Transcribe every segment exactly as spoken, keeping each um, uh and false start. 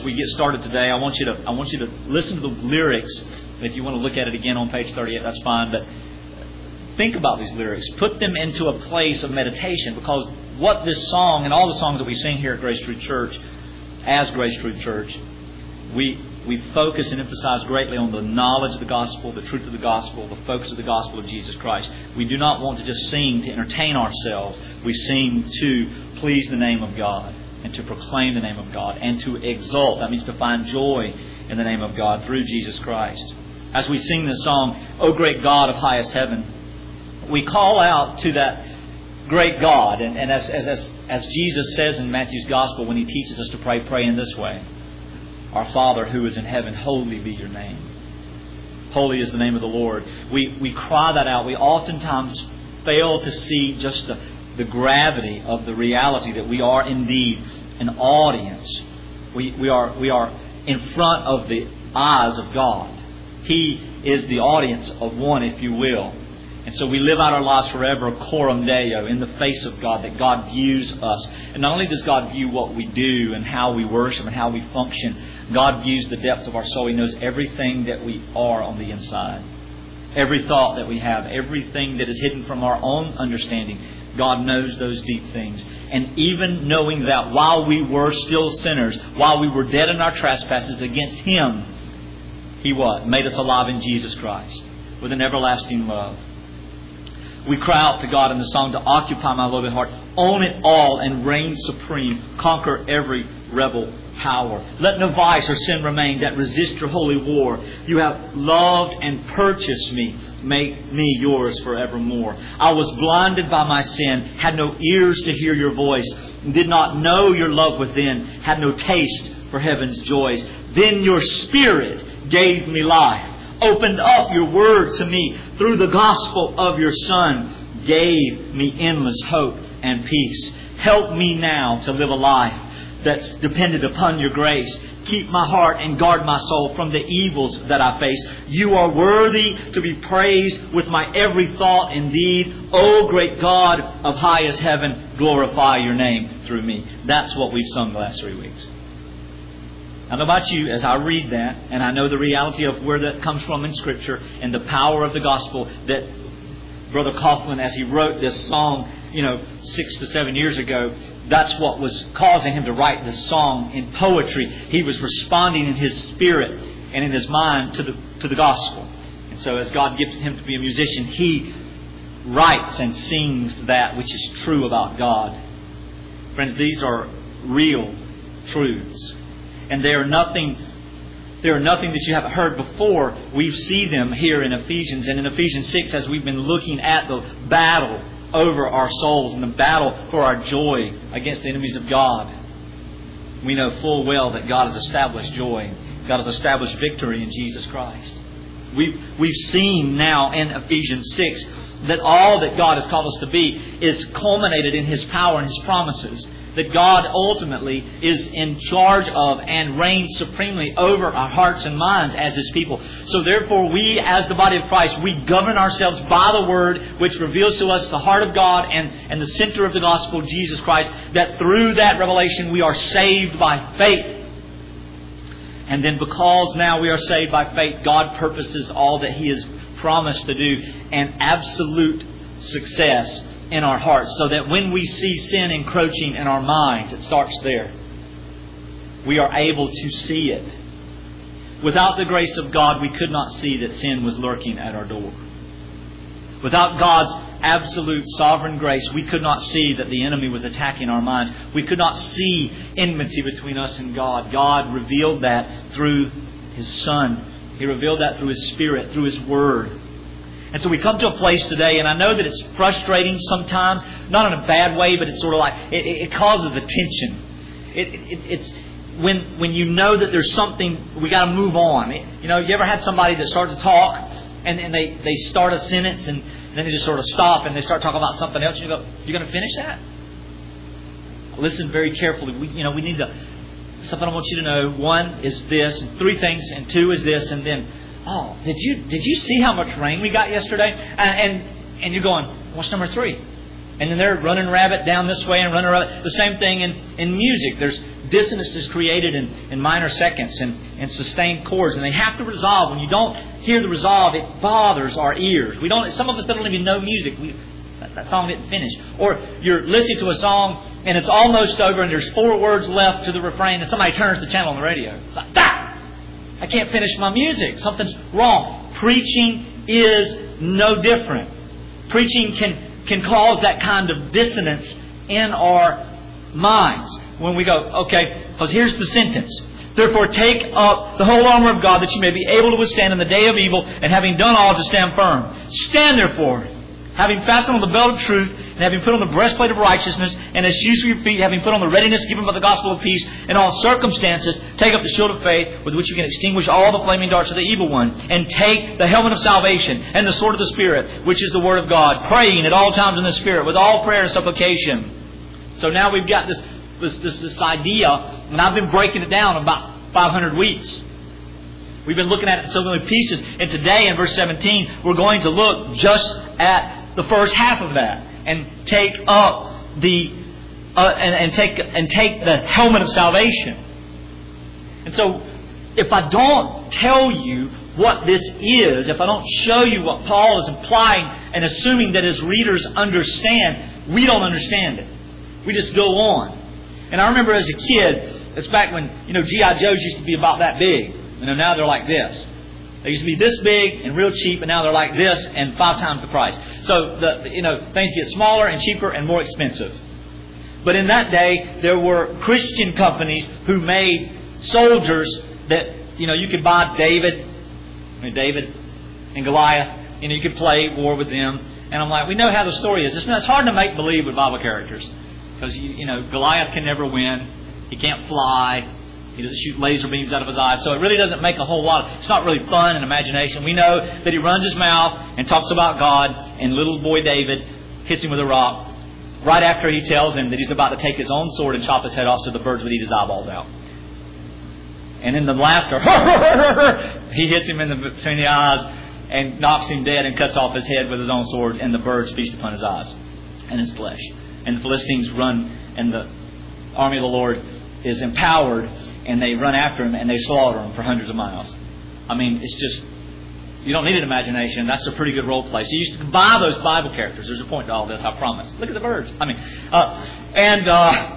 as we get started today, I want you to I want you to listen to the lyrics. If you want to look at it again on page thirty-eight, that's fine. But think about these lyrics. Put them into a place of meditation, because what this song and all the songs that we sing here at Grace Truth Church, as Grace Truth Church, we we focus and emphasize greatly on the knowledge of the gospel, the truth of the gospel, the focus of the gospel of Jesus Christ. We do not want to just sing to entertain ourselves. We sing to please the name of God and to proclaim the name of God and to exalt. That means to find joy in the name of God through Jesus Christ. As we sing this song, O great God of highest heaven, we call out to that great God. And, and as, as, as, as Jesus says in Matthew's Gospel when He teaches us to pray, pray in this way. Our Father who is in heaven, holy be your name. Holy is the name of the Lord. We we cry that out. We oftentimes fail to see just the, the gravity of the reality that we are indeed an audience. We, we are we are in front of the eyes of God. He is the audience of one, if you will. And so we live out our lives forever, coram Deo, in the face of God, that God views us. And not only does God view what we do and how we worship and how we function, God views the depths of our soul. He knows everything that we are on the inside. Every thought that we have, everything that is hidden from our own understanding, God knows those deep things. And even knowing that while we were still sinners, while we were dead in our trespasses against Him, He what? Made us alive in Jesus Christ with an everlasting love. We cry out to God in the song to occupy my loving heart, own it all and reign supreme, conquer every rebel power. Let no vice or sin remain that resist your holy war. You have loved and purchased me. Make me yours forevermore. I was blinded by my sin, had no ears to hear your voice, did not know your love within, had no taste for heaven's joys. Then your Spirit gave me life, opened up your word to me through the gospel of your Son, gave me endless hope and peace. Help me now to live a life that's dependent upon your grace. Keep my heart and guard my soul from the evils that I face. You are worthy to be praised with my every thought and deed. O great God of highest heaven, glorify your name through me. That's what we've sung the last three weeks. I don't know about you, as I read that, and I know the reality of where that comes from in Scripture and the power of the gospel, that Brother Coughlin, as he wrote this song, you know, six to seven years ago, that's what was causing him to write this song in poetry. He was responding in his spirit and in his mind to the to the gospel. And so as God gifted him to be a musician, he writes and sings that which is true about God. Friends, these are real truths. And they are nothing, they are nothing that you haven't heard before. We see them here in Ephesians. And in Ephesians six, as we've been looking at the battle over our souls and the battle for our joy against the enemies of God, we know full well that God has established joy. God has established victory in Jesus Christ. We've, we've seen now in Ephesians six that all that God has called us to be is culminated in His power and His promises. That God ultimately is in charge of and reigns supremely over our hearts and minds as His people. So therefore we, as the body of Christ, we govern ourselves by the Word, which reveals to us the heart of God and, and the center of the gospel, Jesus Christ, that through that revelation we are saved by faith. And then because now we are saved by faith, God purposes all that He has promised to do, and absolute success in our hearts, so that when we see sin encroaching in our minds, it starts there. We are able to see it. Without the grace of God, we could not see that sin was lurking at our door. Without God's absolute sovereign grace, we could not see that the enemy was attacking our minds. We could not see enmity between us and God. God revealed that through His Son. He revealed that through His Spirit, through His Word. And so we come to a place today, and I know that it's frustrating sometimes, not in a bad way, but it's sort of like, it, it causes a tension. It, it, it's when when you know that there's something, we got to move on. You know, you ever had somebody that starts to talk, and, and they, they start a sentence, and then they just sort of stop, and they start talking about something else, and you go, you're going to finish that? Listen very carefully. We, you know, we need to, something I want you to know. One is this, and three things, and two is this, and then, oh, did you did you see how much rain we got yesterday? And and, and you're going, what's number three? And then they're running rabbit down this way and running rabbit. The same thing in, in music. There's dissonance is created in, in minor seconds and, and sustained chords. And they have to resolve. When you don't hear the resolve, it bothers our ears. We don't. Some of us don't even know music. We, that, that song didn't finish. Or you're listening to a song and it's almost over and there's four words left to the refrain and somebody turns the channel on the radio. Like, ah! I can't finish my music. Something's wrong. Preaching is no different. Preaching can can cause that kind of dissonance in our minds. When we go, okay, because here's the sentence. Therefore take up the whole armor of God that you may be able to withstand in the day of evil, and having done all to stand firm. Stand therefore, having fastened on the belt of truth, and having put on the breastplate of righteousness, and as shoes for your feet, having put on the readiness given by the gospel of peace, in all circumstances, take up the shield of faith, with which you can extinguish all the flaming darts of the evil one, and take the helmet of salvation, and the sword of the Spirit, which is the word of God, praying at all times in the Spirit, with all prayer and supplication. So now we've got this, this, this, this idea, and I've been breaking it down about five hundred weeks. We've been looking at it in so many pieces, and today in verse seventeen, we're going to look just at the first half of that. And take up the uh, and, and take and take the helmet of salvation. And so, if I don't tell you what this is, if I don't show you what Paul is implying and assuming that his readers understand, we don't understand it. We just go on. And I remember as a kid, it's back when you know G I Joes used to be about that big. You know, now they're like this. They used to be this big and real cheap, and now they're like this and five times the price. So the you know things get smaller and cheaper and more expensive. But in that day, there were Christian companies who made soldiers that you know you could buy David, I mean, David and Goliath. You know you could play war with them. And I'm like, we know how the story is. It's, it's hard to make believe with Bible characters because you, you know Goliath can never win. He can't fly. He doesn't shoot laser beams out of his eyes. So it really doesn't make a whole lot. It's not really fun and imagination. We know that he runs his mouth and talks about God. And little boy David hits him with a rock right after he tells him that he's about to take his own sword and chop his head off so the birds would eat his eyeballs out. And in the laughter, he hits him in the, between the eyes and knocks him dead and cuts off his head with his own sword. And the birds feast upon his eyes and his flesh. And the Philistines run and the army of the Lord is empowered. And they run after him and they slaughter him for hundreds of miles. I mean, it's just, you don't need an imagination. That's a pretty good role play. So you used to buy those Bible characters. There's a point to all this, I promise. Look at the birds. I mean, uh, and uh,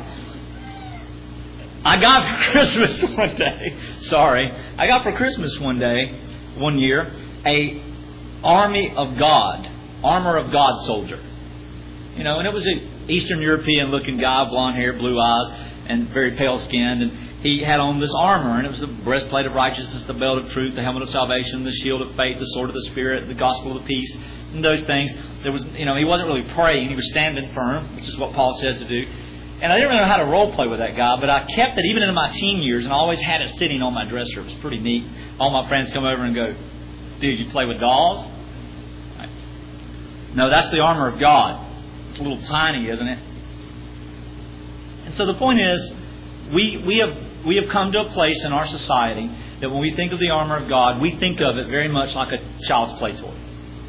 I got for Christmas one day, sorry, I got for Christmas one day, one year, a Army of God, Armor of God soldier. You know, and it was an Eastern European looking guy, blonde hair, blue eyes, and very pale skinned. And he had on this armor, and it was the breastplate of righteousness, the belt of truth, the helmet of salvation, the shield of faith, the sword of the Spirit, the gospel of peace, and those things. There was, you know, he wasn't really praying; he was standing firm, which is what Paul says to do. And I didn't really know how to role play with that guy, but I kept it even in my teen years, and I always had it sitting on my dresser. It was pretty neat. All my friends come over and go, "Dude, you play with dolls?" Like, no, that's the armor of God. It's a little tiny, isn't it? And so the point is, we we have. We have come to a place in our society that when we think of the armor of God, we think of it very much like a child's play toy.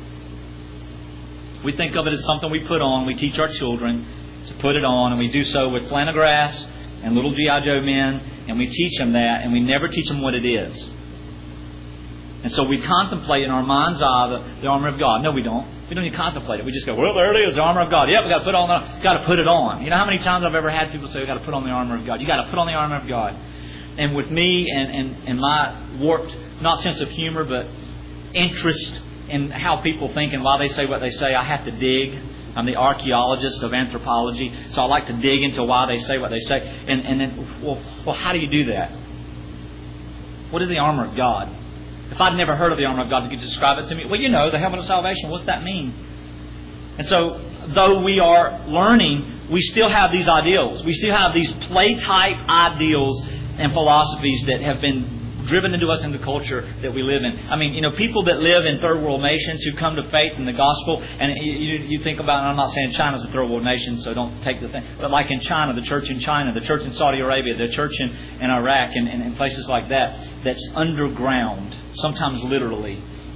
We think of it as something we put on. We teach our children to put it on, and we do so with flannographs and little G I Joe men, and we teach them that, and we never teach them what it is. And so we contemplate in our mind's eye the, the armor of God. No, we don't. We don't even contemplate it. We just go, well, there it is, the armor of God. Yep, we got to put on the, got to put it on. You know how many times I've ever had people say, we got to put on the armor of God. You got to put on the armor of God. And with me and, and, and my warped, not sense of humor, but interest in how people think and why they say what they say, I have to dig. I'm the archaeologist of anthropology, so I like to dig into why they say what they say. And, and then, well, well, how do you do that? What is the armor of God? If I'd never heard of the armor of God, could you describe it to me? Well, you know, the helmet of salvation. What's that mean? And so, though we are learning, we still have these ideals. We still have these play-type ideals and philosophies that have been driven into us in the culture that we live in. I mean, you know, people that live in third world nations who come to faith in the gospel, and you, you think about, and I'm not saying China's a third world nation, so don't take the thing, but like in China, the church in China, the church in Saudi Arabia, the church in, in Iraq, and, and, and places like that, that's underground, sometimes literally.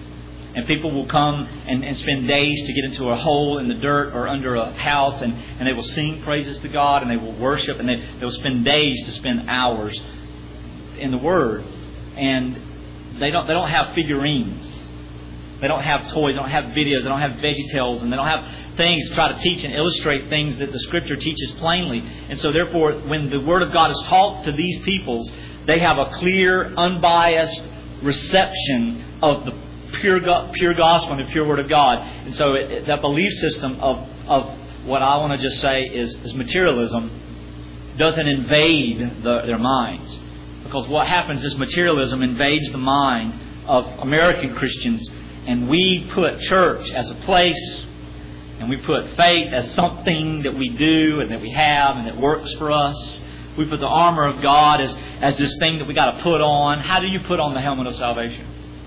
And people will come and, and spend days to get into a hole in the dirt or under a house, and, and they will sing praises to God, and they will worship, and they, they will spend days to spend hours in the Word. And they don't they don't have figurines. They don't have toys, they don't have videos, they don't have VeggieTales, and they don't have things to try to teach and illustrate things that the Scripture teaches plainly. And so therefore, when the Word of God is taught to these peoples, they have a clear, unbiased reception of the pure pure gospel and the pure Word of God. And so it, it, that belief system of, of what I want to just say is, is materialism doesn't invade the, their minds. Because what happens is materialism invades the mind of American Christians, and we put church as a place, and we put faith as something that we do and that we have and that works for us. We put the armor of God as, as this thing that we got to put on. How do you put on the helmet of salvation?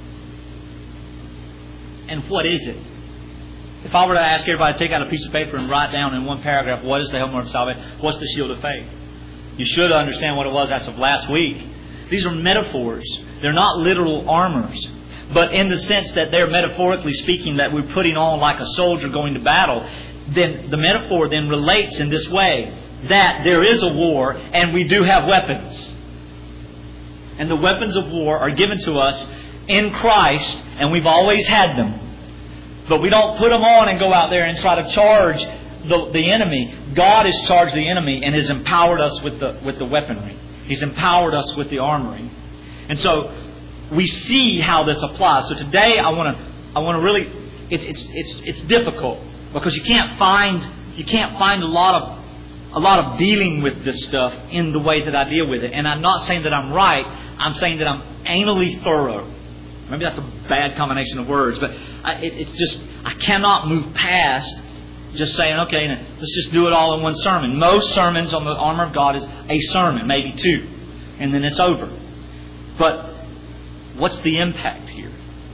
And what is it? If I were to ask everybody to take out a piece of paper and write down in one paragraph, what is the helmet of salvation? What's the shield of faith? You should understand what it was as of last week. These are metaphors. They're not literal armors. But in the sense that they're metaphorically speaking, that we're putting on like a soldier going to battle, then the metaphor then relates in this way, that there is a war and we do have weapons. And the weapons of war are given to us in Christ, and we've always had them. But we don't put them on and go out there and try to charge the, the enemy. God has charged the enemy and has empowered us with the with the weaponry. He's empowered us with the armory. And so we see how this applies. So today I want to I want to really it's it's it's it's difficult because you can't find you can't find a lot of a lot of dealing with this stuff in the way that I deal with it. And I'm not saying that I'm right. I'm saying that I'm anally thorough. Maybe that's a bad combination of words, but I, it, it's just, I cannot move past just saying, okay, let's just do it all in one sermon. Most sermons on the armor of God is a sermon, maybe two, and then it's over. But what's the impact here?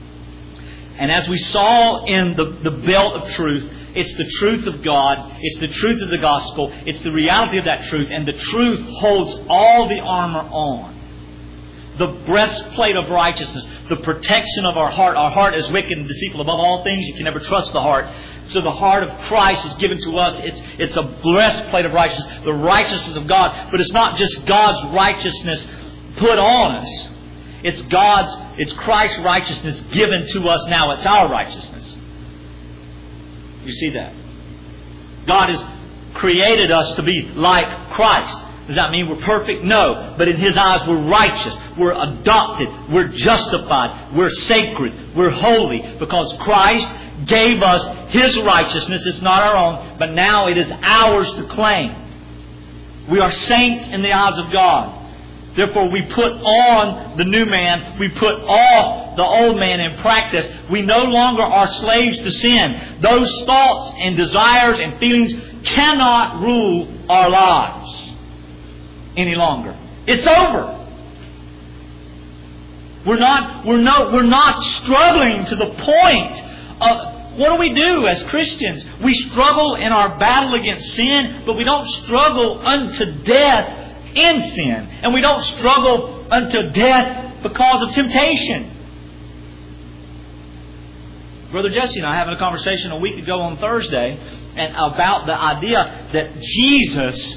And as we saw in the, the belt of truth, it's the truth of God, it's the truth of the gospel, it's the reality of that truth, and the truth holds all the armor on. The breastplate of righteousness, the protection of our heart. Our heart is wicked and deceitful above all things. You can never trust the heart. So the heart of Christ is given to us. It's, it's a breastplate of righteousness, the righteousness of God. But it's not just God's righteousness put on us. It's God's, it's Christ's righteousness given to us now. It's our righteousness. You see that? God has created us to be like Christ. Does that mean we're perfect? No. But in His eyes we're righteous. We're adopted. We're justified. We're sacred. We're holy. Because Christ gave us His righteousness. It's not our own. But now it is ours to claim. We are saints in the eyes of God. Therefore we put on the new man. We put off the old man in practice. We no longer are slaves to sin. Those thoughts and desires and feelings cannot rule our lives any longer. It's over. We're not, we're not, we're not struggling to the point of, what do we do as Christians? We struggle in our battle against sin, but we don't struggle unto death in sin. And we don't struggle unto death because of temptation. Brother Jesse and I having a conversation a week ago on Thursday and about the idea that Jesus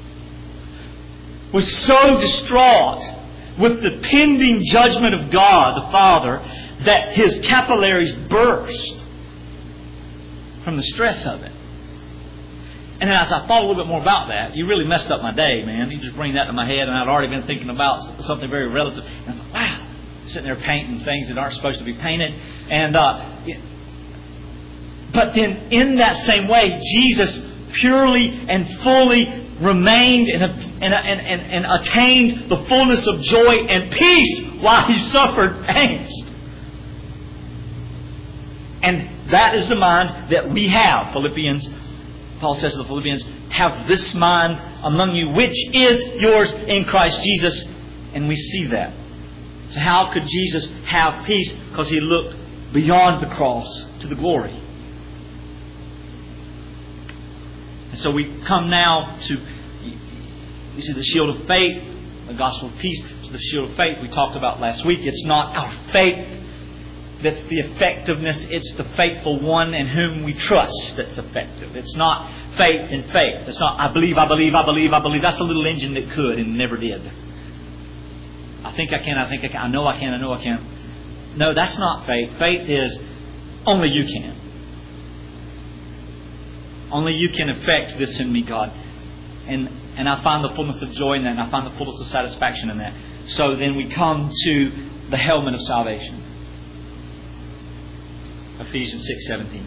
was so distraught with the pending judgment of God the Father that His capillaries burst from the stress of it. And then as I thought a little bit more about that, you really messed up my day, man. You just bring that to my head, and I'd already been thinking about something very relative. And I thought, wow, sitting there painting things that aren't supposed to be painted. And uh, but then in that same way, Jesus purely and fully remained and, and, and, and, and attained the fullness of joy and peace while He suffered angst. And that is the mind that we have. Philippians, Paul says to the Philippians, have this mind among you, which is yours in Christ Jesus. And we see that. So how could Jesus have peace? Because He looked beyond the cross to the glory. And so we come now to, you see, the shield of faith, the gospel of peace. So the shield of faith we talked about last week. It's not our faith that's the effectiveness. It's the faithful one in whom we trust that's effective. It's not faith in faith. It's not, I believe, I believe, I believe, I believe. That's the little engine that could and never did. I think I can, I think I can, I know I can, I know I can. No, that's not faith. Faith is only you can. Only you can effect this in me, God. And and I find the fullness of joy in that, and I find the fullness of satisfaction in that. So then we come to the helmet of salvation. Ephesians six seventeen.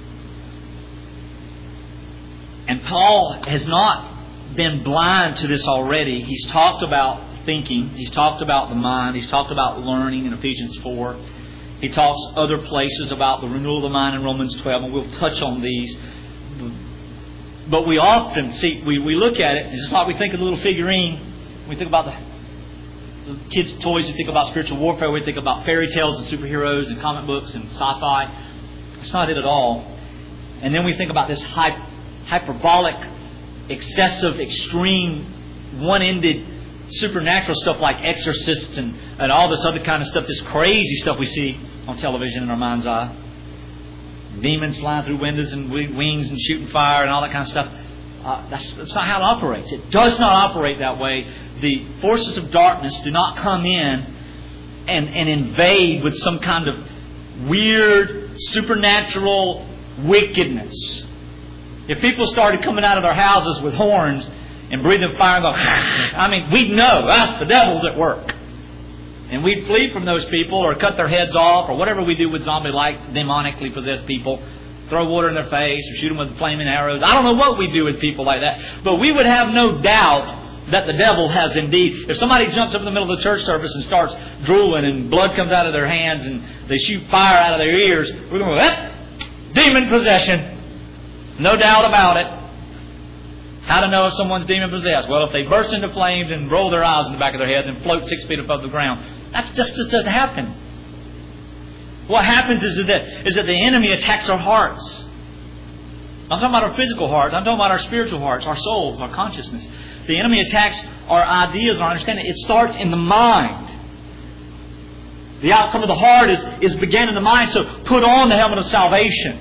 And Paul has not been blind to this already. He's talked about thinking. He's talked about the mind. He's talked about learning in Ephesians four. He talks other places about the renewal of the mind in Romans twelve, and we'll touch on these. But we often see, we, we look at it, it's just like we think of the little figurine. We think about the, the kids' toys, we think about spiritual warfare, we think about fairy tales and superheroes and comic books and sci-fi. It's not it at all. And then we think about this hy- hyperbolic, excessive, extreme, one-ended supernatural stuff like exorcists and, and all this other kind of stuff, this crazy stuff we see on television in our mind's eye. Demons flying through windows and wings and shooting fire and all that kind of stuff. Uh, that's, that's not how it operates. It does not operate that way. The forces of darkness do not come in and, and invade with some kind of weird, supernatural wickedness. If people started coming out of their houses with horns and breathing fire and going, I mean, we'd know that's the devil's at work. And we'd flee from those people or cut their heads off or whatever we do with zombie-like, demonically possessed people. Throw water in their face or shoot them with flaming arrows. I don't know what we do with people like that. But we would have no doubt that the devil has indeed. If somebody jumps up in the middle of the church service and starts drooling and blood comes out of their hands and they shoot fire out of their ears, we're going to go, eh, demon possession. No doubt about it. How to know if someone's demon possessed? Well, if they burst into flames and roll their eyes in the back of their head and float six feet above the ground. That's just, just doesn't happen. What happens is that, is that the enemy attacks our hearts. I'm talking about our physical hearts. I'm talking about our spiritual hearts, our souls, our consciousness. The enemy attacks our ideas and our understanding. It starts in the mind. The outcome of the heart is, is began in the mind. So put on the helmet of salvation.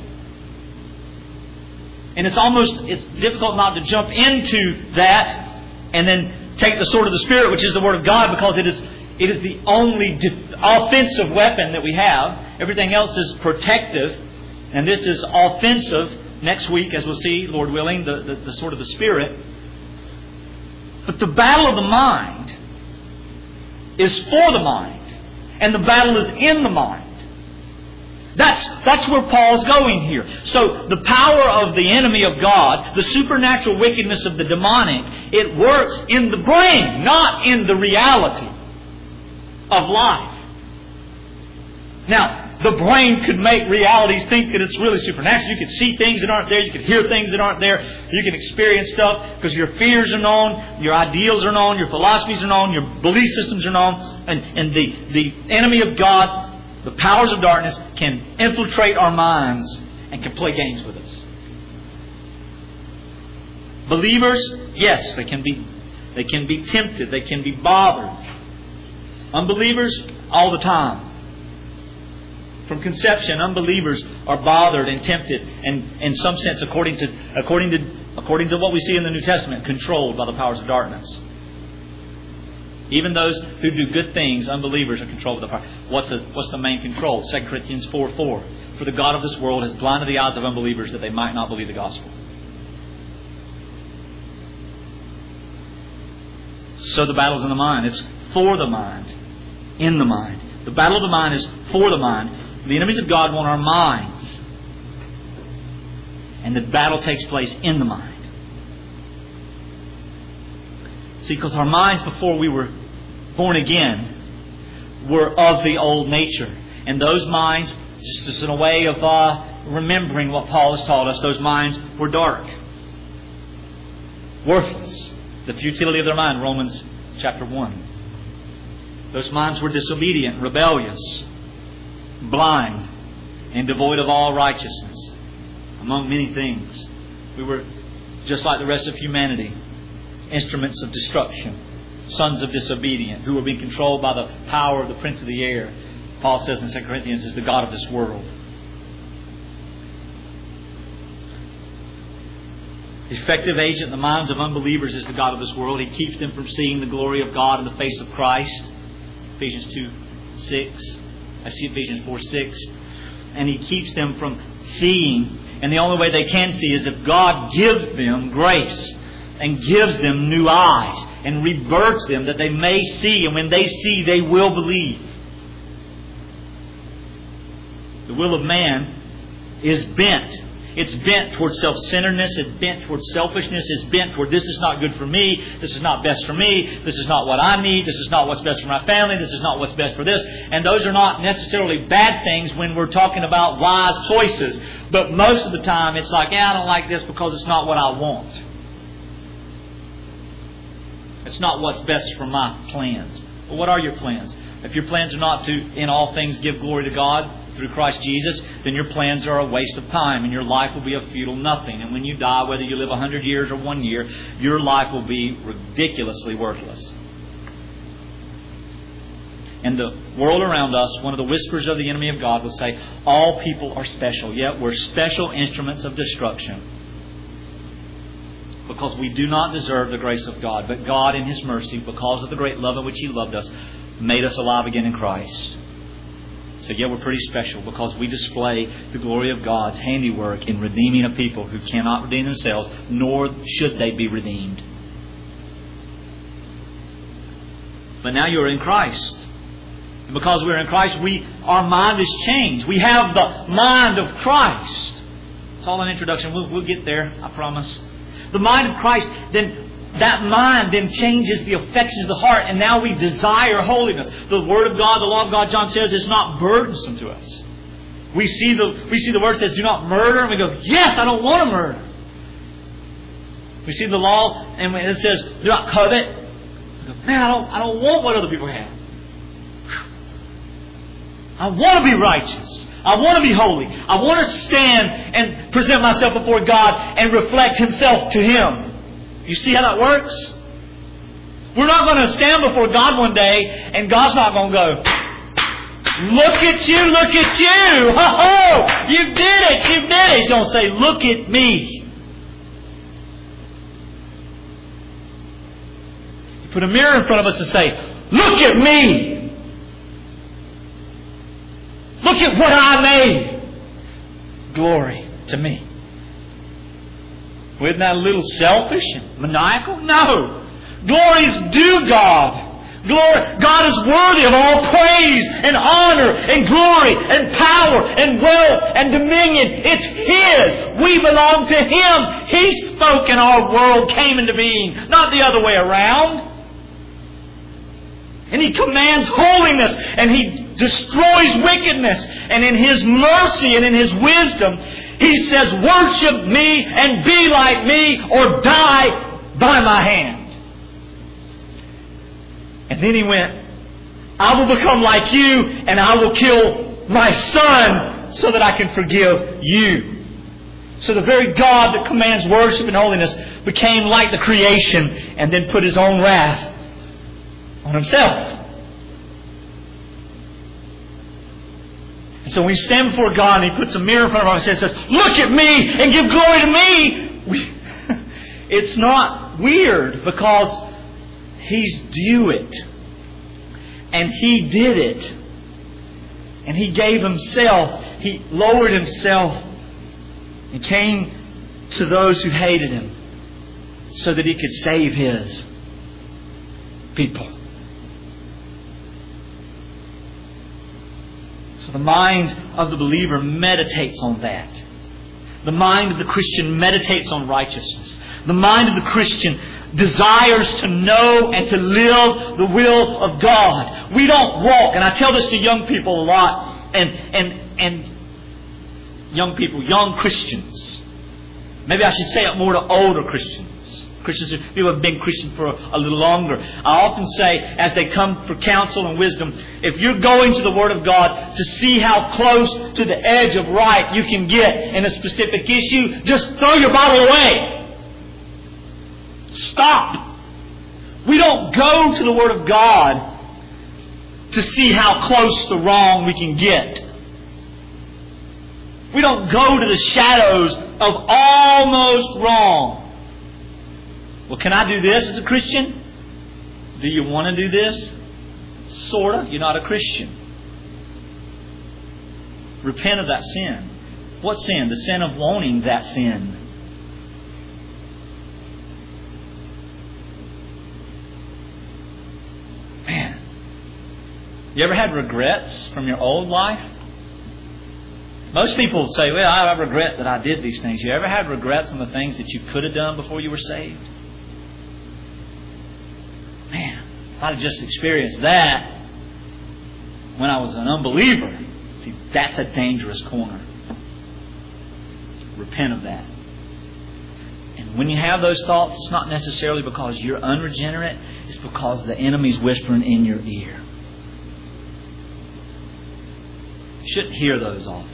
And it's almost, it's difficult not to jump into that and then take the sword of the Spirit, which is the Word of God, because it is it is the only de- offensive weapon that we have. Everything else is protective, and this is offensive. Next week, as we'll see, Lord willing, the, the, the sword of the Spirit. But the battle of the mind is for the mind, and the battle is in the mind. That's, that's where Paul's going here. So the power of the enemy of God, the supernatural wickedness of the demonic, it works in the brain, not in the reality of life. Now, the brain could make realities think that it's really supernatural. You can see things that aren't there. You can hear things that aren't there. You can experience stuff because your fears are known, your ideals are known, your philosophies are known, your belief systems are known. And, and the, the enemy of God, the powers of darkness, can infiltrate our minds and can play games with us. Believers, yes, they can be they can be tempted, they can be bothered. Unbelievers, all the time. From conception, unbelievers are bothered and tempted, and in some sense, according to according to according to what we see in the New Testament, controlled by the powers of darkness. Even those who do good things, unbelievers, are controlled by the power. What's the what's the main control? Second Corinthians four four. For the God of this world has blinded the eyes of unbelievers that they might not believe the gospel. So the battle's in the mind. It's for the mind. In the mind. The battle of the mind is for the mind. The enemies of God want our minds. And the battle takes place in the mind. See, because our minds before we were born again were of the old nature. And those minds, just as in a way of uh, remembering what Paul has taught us, those minds were dark. Worthless. The futility of their mind, Romans chapter one. Those minds were disobedient, rebellious, blind, and devoid of all righteousness, among many things. We were, just like the rest of humanity, instruments of destruction, sons of disobedience, who were being controlled by the power of the prince of the air. Paul says in Second Corinthians, is the god of this world. The effective agent in the minds of unbelievers is the god of this world. He keeps them from seeing the glory of God in the face of Christ. Ephesians two six. I see Ephesians four six. And He keeps them from seeing. And the only way they can see is if God gives them grace and gives them new eyes and rebirths them that they may see. And when they see, they will believe. The will of man is bent. It's bent towards self-centeredness. It's bent towards selfishness. It's bent toward this is not good for me. This is not best for me. This is not what I need. This is not what's best for my family. This is not what's best for this. And those are not necessarily bad things when we're talking about wise choices. But most of the time it's like, yeah, I don't like this because it's not what I want. It's not what's best for my plans. Well, what are your plans? If your plans are not to, in all things, give glory to God through Christ Jesus, then your plans are a waste of time and your life will be a futile nothing. And when you die, whether you live a hundred years or one year, your life will be ridiculously worthless. And the world around us, one of the whispers of the enemy of God will say, all people are special, yet we're special instruments of destruction. Because we do not deserve the grace of God. But God in His mercy, because of the great love in which He loved us, made us alive again in Christ. So yeah, we're pretty special because we display the glory of God's handiwork in redeeming a people who cannot redeem themselves, nor should they be redeemed. But now you're in Christ. And because we're in Christ, we our mind is changed. We have the mind of Christ. It's all an introduction. We'll, we'll get there, I promise. The mind of Christ, then that mind then changes the affections of the heart, and now we desire holiness. The Word of God, the law of God, John says, is not burdensome to us. We see the we see the Word says, do not murder, and we go, yes, I don't want to murder. We see the law, and it says, do not covet. We go, man, I don't, I don't want what other people have. I want to be righteous. I want to be holy. I want to stand and present myself before God and reflect Himself to Him. You see how that works? We're not going to stand before God one day and God's not going to go, look at you, look at you. Ho ho! You did it, you did it. He's going to say, look at me. You put a mirror in front of us and say, look at me. Look at what I made. Glory to me. Isn't that a little selfish and maniacal? No. Glory's due God. Glory, God is worthy of all praise and honor and glory and power and wealth and dominion. It's His. We belong to Him. He spoke and our world came into being, not the other way around. And He commands holiness and He destroys wickedness. And in His mercy and in His wisdom, He says, worship me and be like me or die by my hand. And then He went, I will become like you and I will kill my son so that I can forgive you. So the very God that commands worship and holiness became like the creation and then put His own wrath on Himself. And so when we stand before God and He puts a mirror in front of us and says, look at me and give glory to me, we, it's not weird because He's due it. And He did it. And He gave Himself. He lowered Himself and came to those who hated Him so that He could save His people. So the mind of the believer meditates on that. The mind of the Christian meditates on righteousness. The mind of the Christian desires to know and to live the will of God. We don't walk, and I tell this to young people a lot, and and and young people, young Christians. Maybe I should say it more to older Christians. Christians, people who have been Christian for a, a little longer. I often say, as they come for counsel and wisdom, if you're going to the Word of God to see how close to the edge of right you can get in a specific issue, just throw your Bible away. Stop. We don't go to the Word of God to see how close to wrong we can get. We don't go to the shadows of almost wrong. Well, can I do this as a Christian? Do you want to do this? Sort of. You're not a Christian. Repent of that sin. What sin? The sin of wanting that sin. Man. You ever had regrets from your old life? Most people say, well, I regret that I did these things. You ever had regrets on the things that you could have done before you were saved? Man, if I'd have just experienced that when I was an unbeliever. See, that's a dangerous corner. Repent of that. And when you have those thoughts, it's not necessarily because you're unregenerate. It's because the enemy's whispering in your ear. You shouldn't hear those often.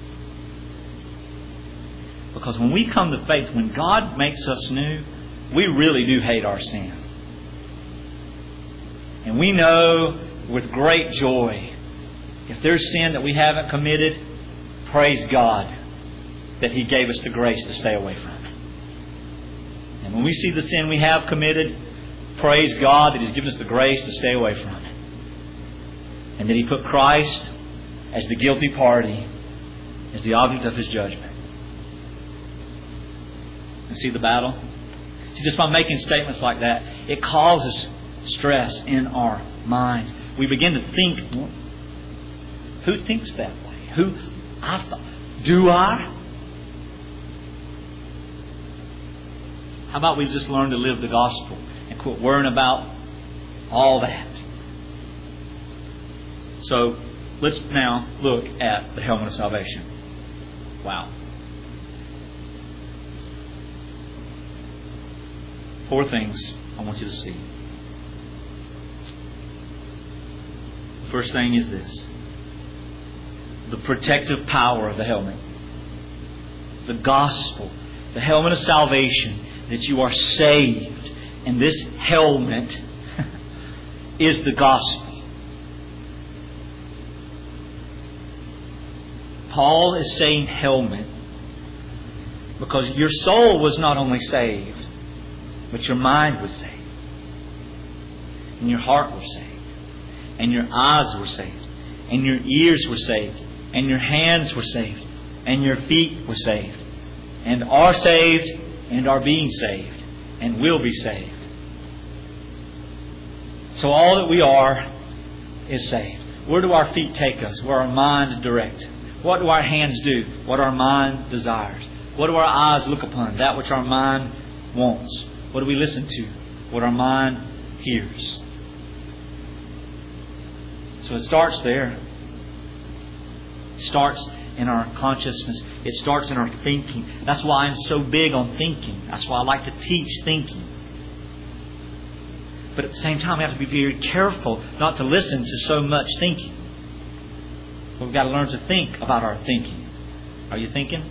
Because when we come to faith, when God makes us new, we really do hate our sin. And we know with great joy, if there's sin that we haven't committed, praise God that He gave us the grace to stay away from it. And when we see the sin we have committed, praise God that He's given us the grace to stay away from it. And that He put Christ as the guilty party, as the object of His judgment. And see the battle? See, just by making statements like that, it causes stress in our minds. We begin to think, well, who thinks that way? Who? I thought, do I? How about we just learn to live the gospel and quit worrying about all that? So, let's now look at the helmet of salvation. Wow. Four things I want you to see. The first thing is this. The protective power of the helmet. The gospel. The helmet of salvation. That you are saved. And this helmet is the gospel. Paul is saying helmet because your soul was not only saved, but your mind was saved. And your heart was saved. And your eyes were saved. And your ears were saved. And your hands were saved. And your feet were saved. And are saved. And are being saved. And will be saved. So all that we are is saved. Where do our feet take us? Where our mind direct. What do our hands do? What our mind desires. What do our eyes look upon? That which our mind wants. What do we listen to? What our mind hears. So it starts there. It starts in our consciousness. It starts in our thinking. That's why I'm so big on thinking. That's why I like to teach thinking. But at the same time, we have to be very careful not to listen to so much thinking. We've got to learn to think about our thinking. Are you thinking?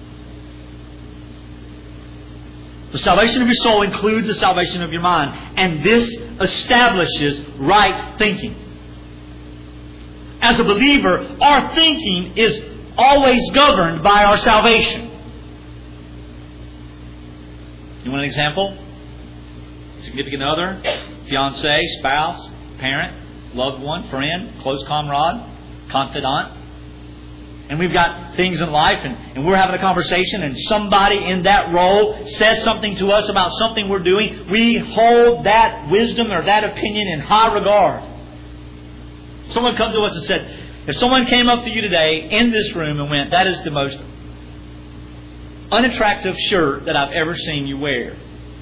The salvation of your soul includes the salvation of your mind. And this establishes right thinking. As a believer, our thinking is always governed by our salvation. You want an example? Significant other, fiancé, spouse, parent, loved one, friend, close comrade, confidant. And we've got things in life and, and we're having a conversation and somebody in that role says something to us about something we're doing. We hold that wisdom or that opinion in high regard. Someone comes to us and said, if someone came up to you today in this room and went, that is the most unattractive shirt that I've ever seen you wear.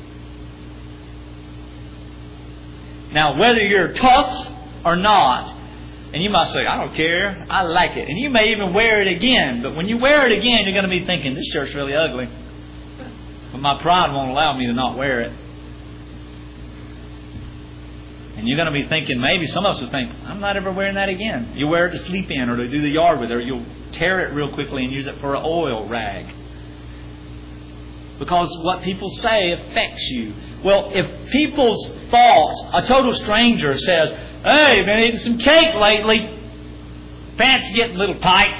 Now, whether you're tough or not, and you might say, I don't care, I like it. And you may even wear it again. But when you wear it again, you're going to be thinking, this shirt's really ugly. But my pride won't allow me to not wear it. And you're going to be thinking, maybe some of us will think, I'm not ever wearing that again. You wear it to sleep in or to do the yard with, or you'll tear it real quickly and use it for an oil rag. Because what people say affects you. Well, if people's thoughts, a total stranger says, Hey, been eating some cake lately. Pants getting a little tight.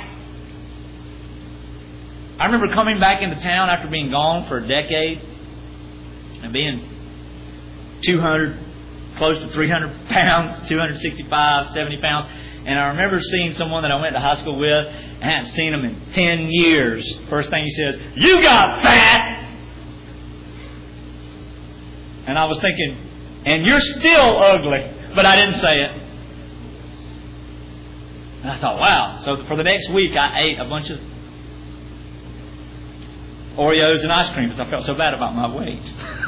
I remember coming back into town after being gone for a decade and being two hundred, close to three hundred pounds, two hundred sixty-five, seventy pounds. And I remember seeing someone that I went to high school with. I hadn't seen him in ten years. First thing he says, "You got fat!" And I was thinking, "And you're still ugly." But I didn't say it. And I thought, wow. So for the next week, I ate a bunch of Oreos and ice cream because I felt so bad about my weight.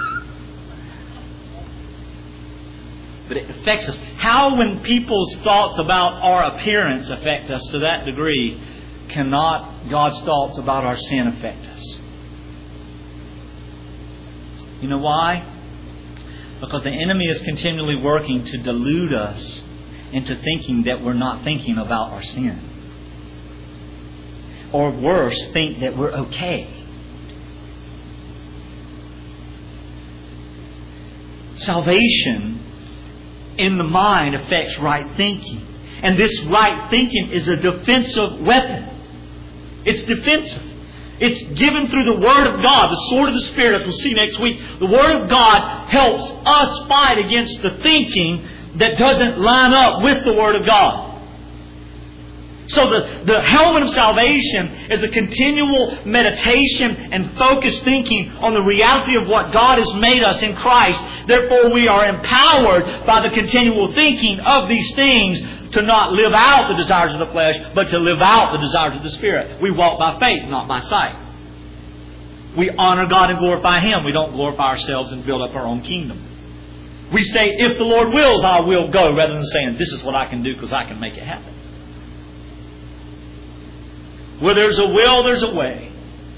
But it affects us. How, when people's thoughts about our appearance affect us to that degree, cannot God's thoughts about our sin affect us? You know why? Because the enemy is continually working to delude us into thinking that we're not thinking about our sin. Or worse, think that we're okay. Salvation in the mind affects right thinking. And this right thinking is a defensive weapon. It's defensive. It's given through the Word of God, the sword of the Spirit, as we'll see next week. The Word of God helps us fight against the thinking that doesn't line up with the Word of God. So the, the helmet of salvation is a continual meditation and focused thinking on the reality of what God has made us in Christ. Therefore, we are empowered by the continual thinking of these things to not live out the desires of the flesh, but to live out the desires of the Spirit. We walk by faith, not by sight. We honor God and glorify Him. We don't glorify ourselves and build up our own kingdom. We say, if the Lord wills, I will go, rather than saying, this is what I can do because I can make it happen. Where there's a will, there's a way.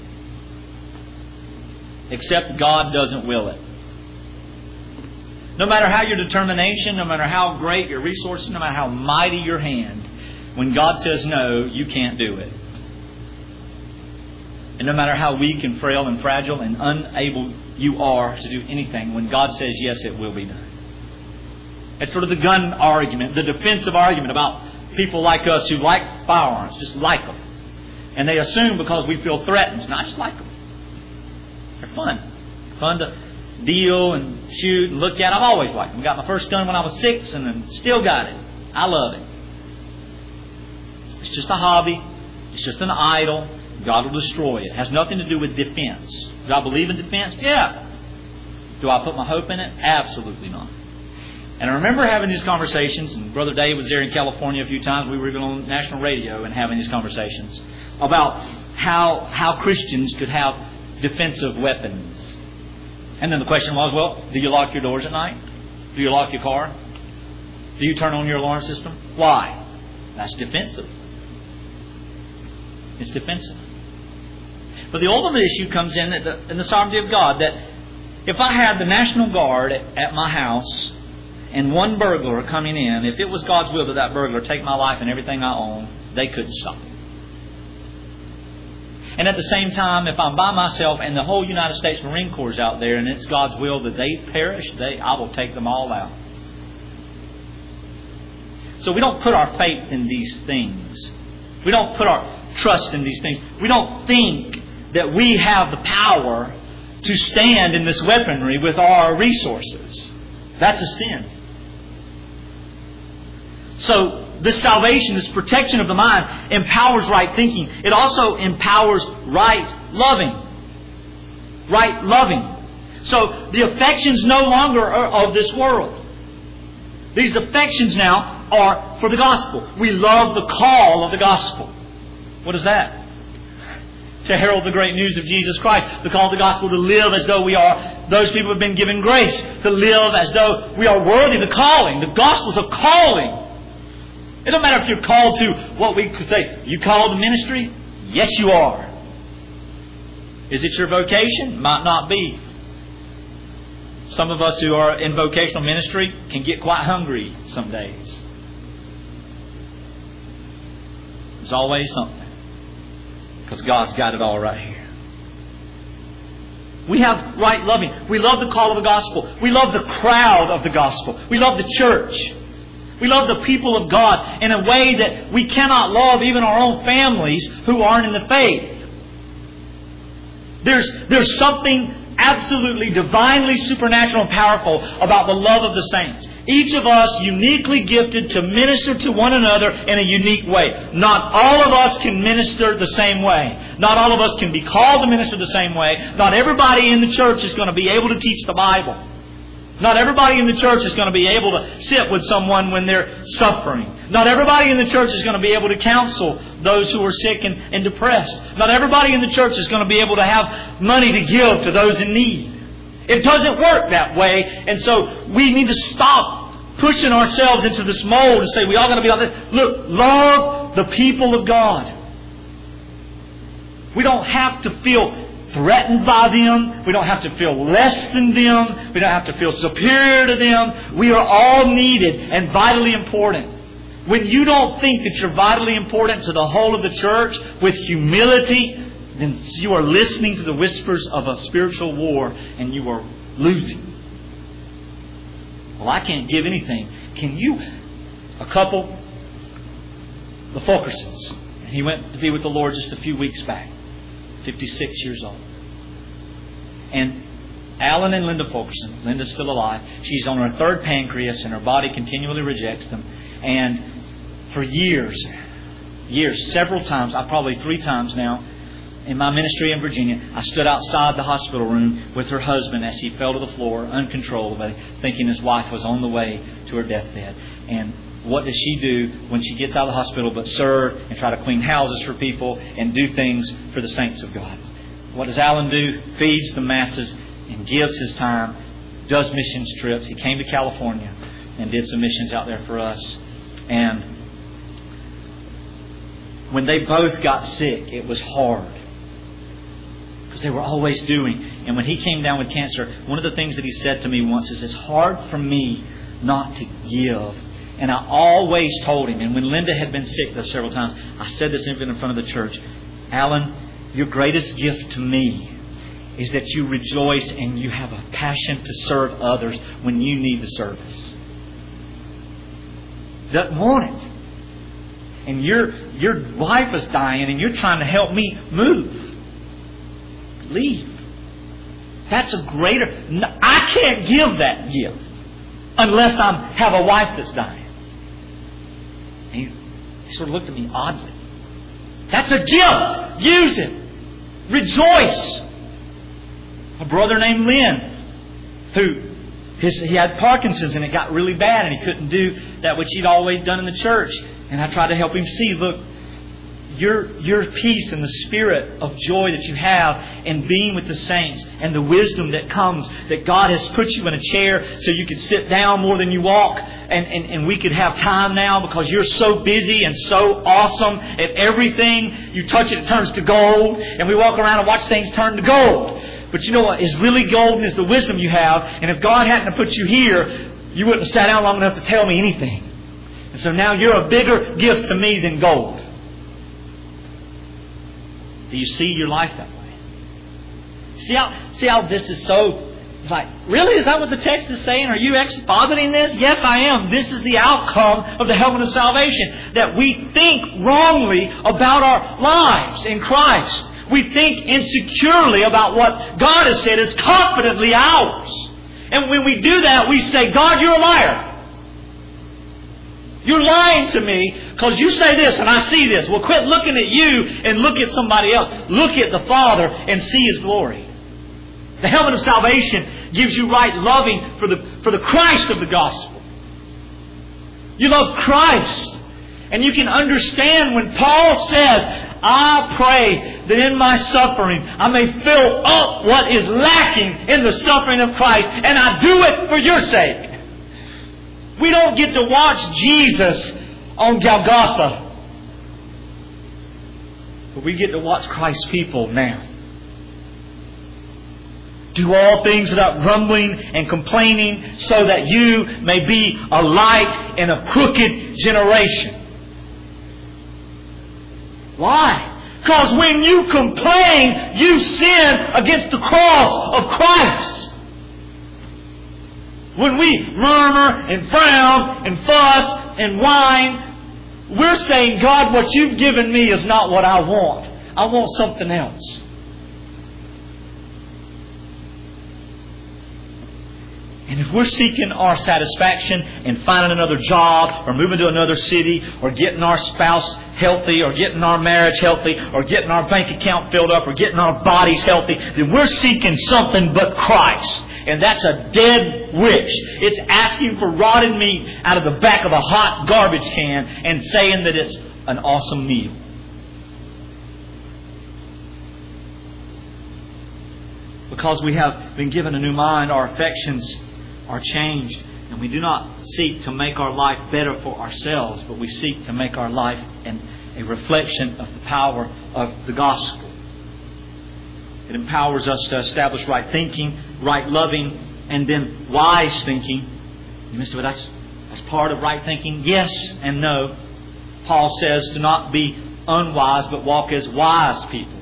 Except God doesn't will it. No matter how your determination, no matter how great your resources, no matter how mighty your hand, when God says no, you can't do it. And no matter how weak and frail and fragile and unable you are to do anything, when God says yes, it will be done. It's sort of the gun argument, the defensive argument about people like us who like firearms, just like them. And they assume because we feel threatened, no, I just like them. They're fun. Fun to deal and shoot and look at. I've always liked them. Got my first gun when I was six and then still got it. I love it. It's just a hobby. It's just an idol. God will destroy it. It has nothing to do with defense. Do I believe in defense? Yeah. Do I put my hope in it? Absolutely not. And I remember having these conversations, and Brother Dave was there in California a few times. We were even on national radio and having these conversations about how how Christians could have defensive weapons. And then the question was, well, do you lock your doors at night? Do you lock your car? Do you turn on your alarm system? Why? That's defensive. It's defensive. But the ultimate issue comes in at the, in the sovereignty of God, that if I had the National Guard at my house and one burglar coming in, if it was God's will that that burglar take my life and everything I own, they couldn't stop it. And at the same time, if I'm by myself and the whole United States Marine Corps is out there and it's God's will that they perish, they I will take them all out. So we don't put our faith in these things. We don't put our trust in these things. We don't think that we have the power to stand in this weaponry with our resources. That's a sin. So this salvation, this protection of the mind, empowers right thinking. It also empowers right loving. Right loving. So the affections no longer are of this world. These affections now are for the gospel. We love the call of the gospel. What is that? To herald the great news of Jesus Christ. The call of the gospel to live as though we are, those people have been given grace. To live as though we are worthy of the calling. The gospel is a calling. It doesn't matter if you're called to what we could say, you called to ministry? Yes, you are. Is it your vocation? Might not be. Some of us who are in vocational ministry can get quite hungry some days. There's always something. Because God's got it all right here. We have right loving. We love the call of the gospel. We love the crowd of the gospel. We love the church. We love the people of God in a way that we cannot love even our own families who aren't in the faith. There's, there's something absolutely divinely supernatural and powerful about the love of the saints. Each of us uniquely gifted to minister to one another in a unique way. Not all of us can minister the same way. Not all of us can be called to minister the same way. Not everybody in the church is going to be able to teach the Bible. Not everybody in the church is going to be able to sit with someone when they're suffering. Not everybody in the church is going to be able to counsel those who are sick and, and depressed. Not everybody in the church is going to be able to have money to give to those in need. It doesn't work that way. And so we need to stop pushing ourselves into this mold and say we all got to be like this. Look, love the people of God. We don't have to feel threatened by them. We don't have to feel less than them. We don't have to feel superior to them. We are all needed and vitally important. When you don't think that you're vitally important to the whole of the church with humility, then you are listening to the whispers of a spiritual war and you are losing. Well, I can't give anything. Can you? A couple, the Fulkersons. He went to be with the Lord just a few weeks back. fifty-six years old. And Alan and Linda Fulkerson, Linda's still alive. She's on her third pancreas and her body continually rejects them. And for years, years, several times, I probably three times now, in my ministry in Virginia, I stood outside the hospital room with her husband as he fell to the floor uncontrollably, thinking his wife was on the way to her deathbed. And what does she do when she gets out of the hospital but serve and try to clean houses for people and do things for the saints of God? What does Alan do? Feeds the masses and gives his time, does missions trips. He came to California and did some missions out there for us. And when they both got sick, it was hard. Because they were always doing. And when he came down with cancer, one of the things that he said to me once is, it's hard for me not to give. And I always told him, and when Linda had been sick those several times, I said this even in front of the church, Alan, your greatest gift to me is that you rejoice and you have a passion to serve others when you need the service. Doesn't want it. And your your wife is dying and you're trying to help me move. Leave. That's a greater... I can't give that gift unless I have a wife that's dying. And he, he sort of looked at me oddly. That's a gift. Use it. Rejoice. A brother named Lynn, who his, he had Parkinson's and it got really bad and he couldn't do that which he'd always done in the church. And I tried to help him see, look, your your peace and the spirit of joy that you have in being with the saints and the wisdom that comes, that God has put you in a chair so you can sit down more than you walk, and, and, and we could have time now because you're so busy and so awesome at everything. You touch it, it turns to gold, and we walk around and watch things turn to gold. But you know what is really golden is the wisdom you have, and if God hadn't put you here, you wouldn't have sat down long enough to tell me anything. And so now you're a bigger gift to me than gold. Do you see your life that way? See how see how this is so... It's like, really? Is that what the text is saying? Are you expositing this? Yes, I am. This is the outcome of the helmet of salvation. That we think wrongly about our lives in Christ. We think insecurely about what God has said is confidently ours. And when we do that, we say, God, you're a liar. You're lying to me because you say this and I see this. Well, quit looking at you and look at somebody else. Look at the Father and see His glory. The helmet of salvation gives you right loving for the, for the Christ of the gospel. You love Christ. And you can understand when Paul says, I pray that in my suffering I may fill up what is lacking in the suffering of Christ. And I do it for your sake. We don't get to watch Jesus on Golgotha. But we get to watch Christ's people now. Do all things without grumbling and complaining so that you may be a light in a crooked generation. Why? Because when you complain, you sin against the cross of Christ. When we murmur and frown and fuss, and wine, we're saying, God, what you've given me is not what I want. I want something else. And if we're seeking our satisfaction in finding another job, or moving to another city, or getting our spouse healthy, or getting our marriage healthy, or getting our bank account filled up, or getting our bodies healthy, then we're seeking something but Christ. And that's a dead wish. It's asking for rotted meat out of the back of a hot garbage can and saying that it's an awesome meal. Because we have been given a new mind, our affections are changed, and we do not seek to make our life better for ourselves, but we seek to make our life an, a reflection of the power of the gospel. It empowers us to establish right thinking, right loving, and then wise thinking. You may say, well, that's, that's part of right thinking. Yes and no. Paul says to not be unwise, but walk as wise people.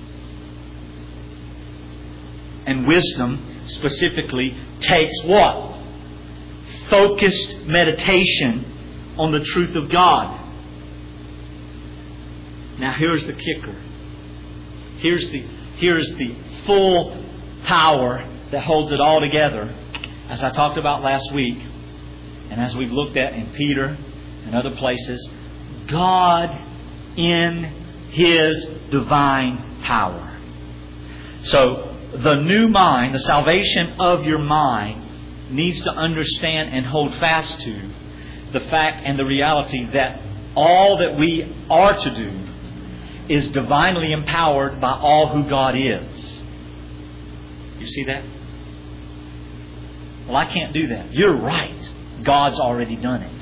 And wisdom specifically takes what? Focused meditation on the truth of God. Now here's the kicker. Here's the, here's the full power that holds it all together. As I talked about last week, and as we've looked at in Peter and other places, God in His divine power. So, the new mind, the salvation of your mind, needs to understand and hold fast to the fact and the reality that all that we are to do is divinely empowered by all who God is. You see that? Well, I can't do that. You're right. God's already done it.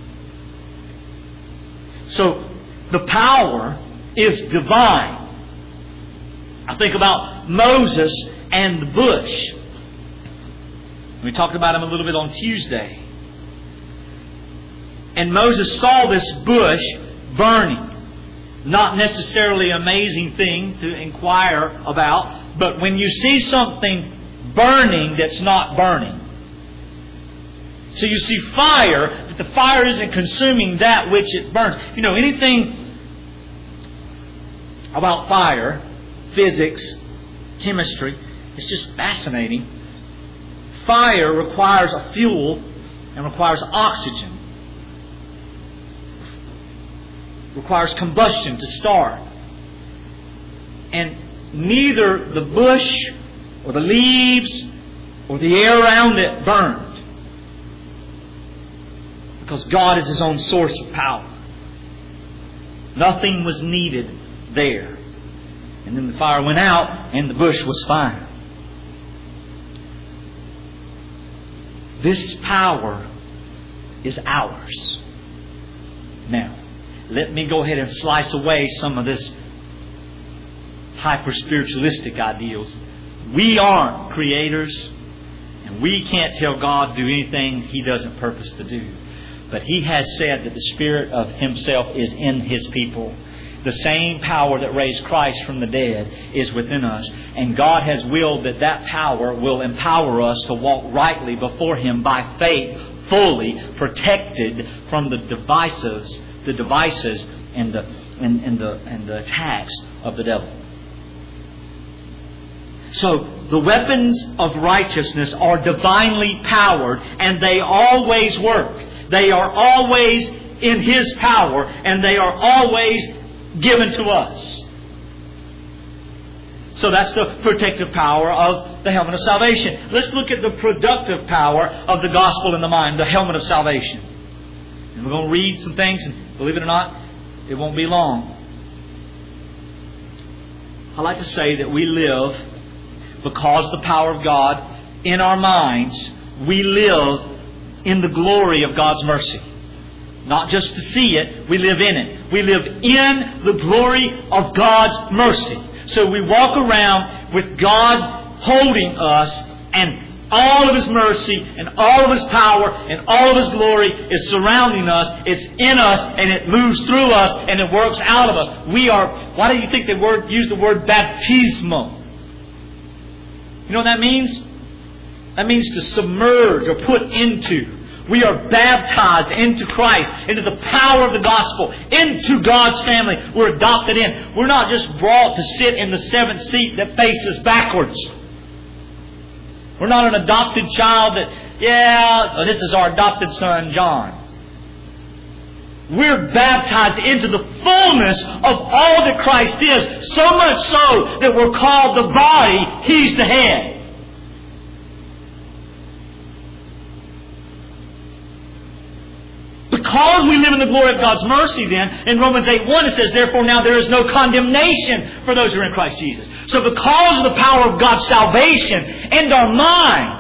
So, the power is divine. I think about Moses and the bush. We talked about him a little bit on Tuesday. And Moses saw this bush burning. Not necessarily an amazing thing to inquire about, but when you see something burning that's not burning. So you see fire, but the fire isn't consuming that which it burns. You know, anything about fire, physics, chemistry, it's just fascinating. Fire requires a fuel and requires oxygen. Requires combustion to start. And neither the bush or the leaves or the air around it burned. Because God is His own source of power. Nothing was needed there. And then the fire went out and the bush was fine. This power is ours. Now, let me go ahead and slice away some of this hyper-spiritualistic ideals. We aren't creators, and we can't tell God to do anything He doesn't purpose to do. But He has said that the Spirit of Himself is in His people. The same power that raised Christ from the dead is within us. And God has willed that that power will empower us to walk rightly before Him by faith, fully protected from the devices, the devices and the and, and the and the attacks of the devil. So the weapons of righteousness are divinely powered, and they always work. They are always in His power, and they are always given to us. So that's the protective power of the helmet of salvation. Let's look at the productive power of the gospel in the mind, the helmet of salvation. And we're going to read some things, and believe it or not, it won't be long. I like to say that we live, because the power of God in our minds, we live in the glory of God's mercy. Not just to see it, we live in it. We live in the glory of God's mercy. So we walk around with God holding us, and all of His mercy and all of His power and all of His glory is surrounding us. It's in us, and it moves through us, and it works out of us. We are, why do you think they word, use the word baptismo? You know what that means? That means to submerge or put into. We are baptized into Christ, into the power of the gospel, into God's family. We're adopted in. We're not just brought to sit in the seventh seat that faces backwards. We're not an adopted child that, yeah, oh, this is our adopted son, John. We're baptized into the fullness of all that Christ is, so much so that we're called the body, He's the head. Because we live in the glory of God's mercy then, in Romans eight one it says, therefore now there is no condemnation for those who are in Christ Jesus. So because of the power of God's salvation and our mind,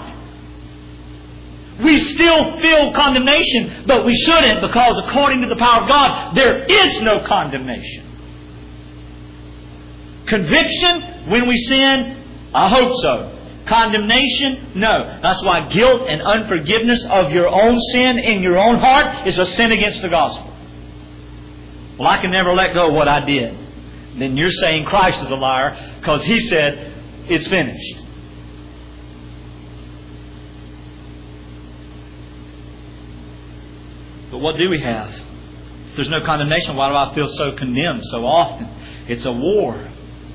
we still feel condemnation, but we shouldn't, because according to the power of God, there is no condemnation. Conviction when we sin? I hope so. Condemnation? No. That's why guilt and unforgiveness of your own sin in your own heart is a sin against the gospel. Well, I can never let go of what I did. Then you're saying Christ is a liar because He said it's finished. But what do we have? If there's no condemnation, why do I feel so condemned so often? It's a war.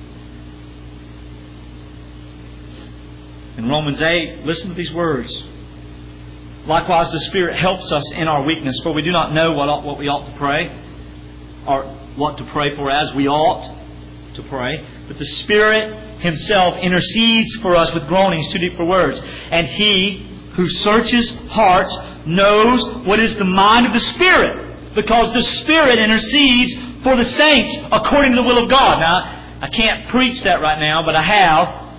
In Romans eight, listen to these words. Likewise, the Spirit helps us in our weakness, for we do not know what, ought, what we ought to pray, or what to pray for as we ought to pray. But the Spirit Himself intercedes for us with groanings too deep for words. And He who searches hearts knows what is the mind of the Spirit, because the Spirit intercedes for the saints according to the will of God. Now, I can't preach that right now, but I have.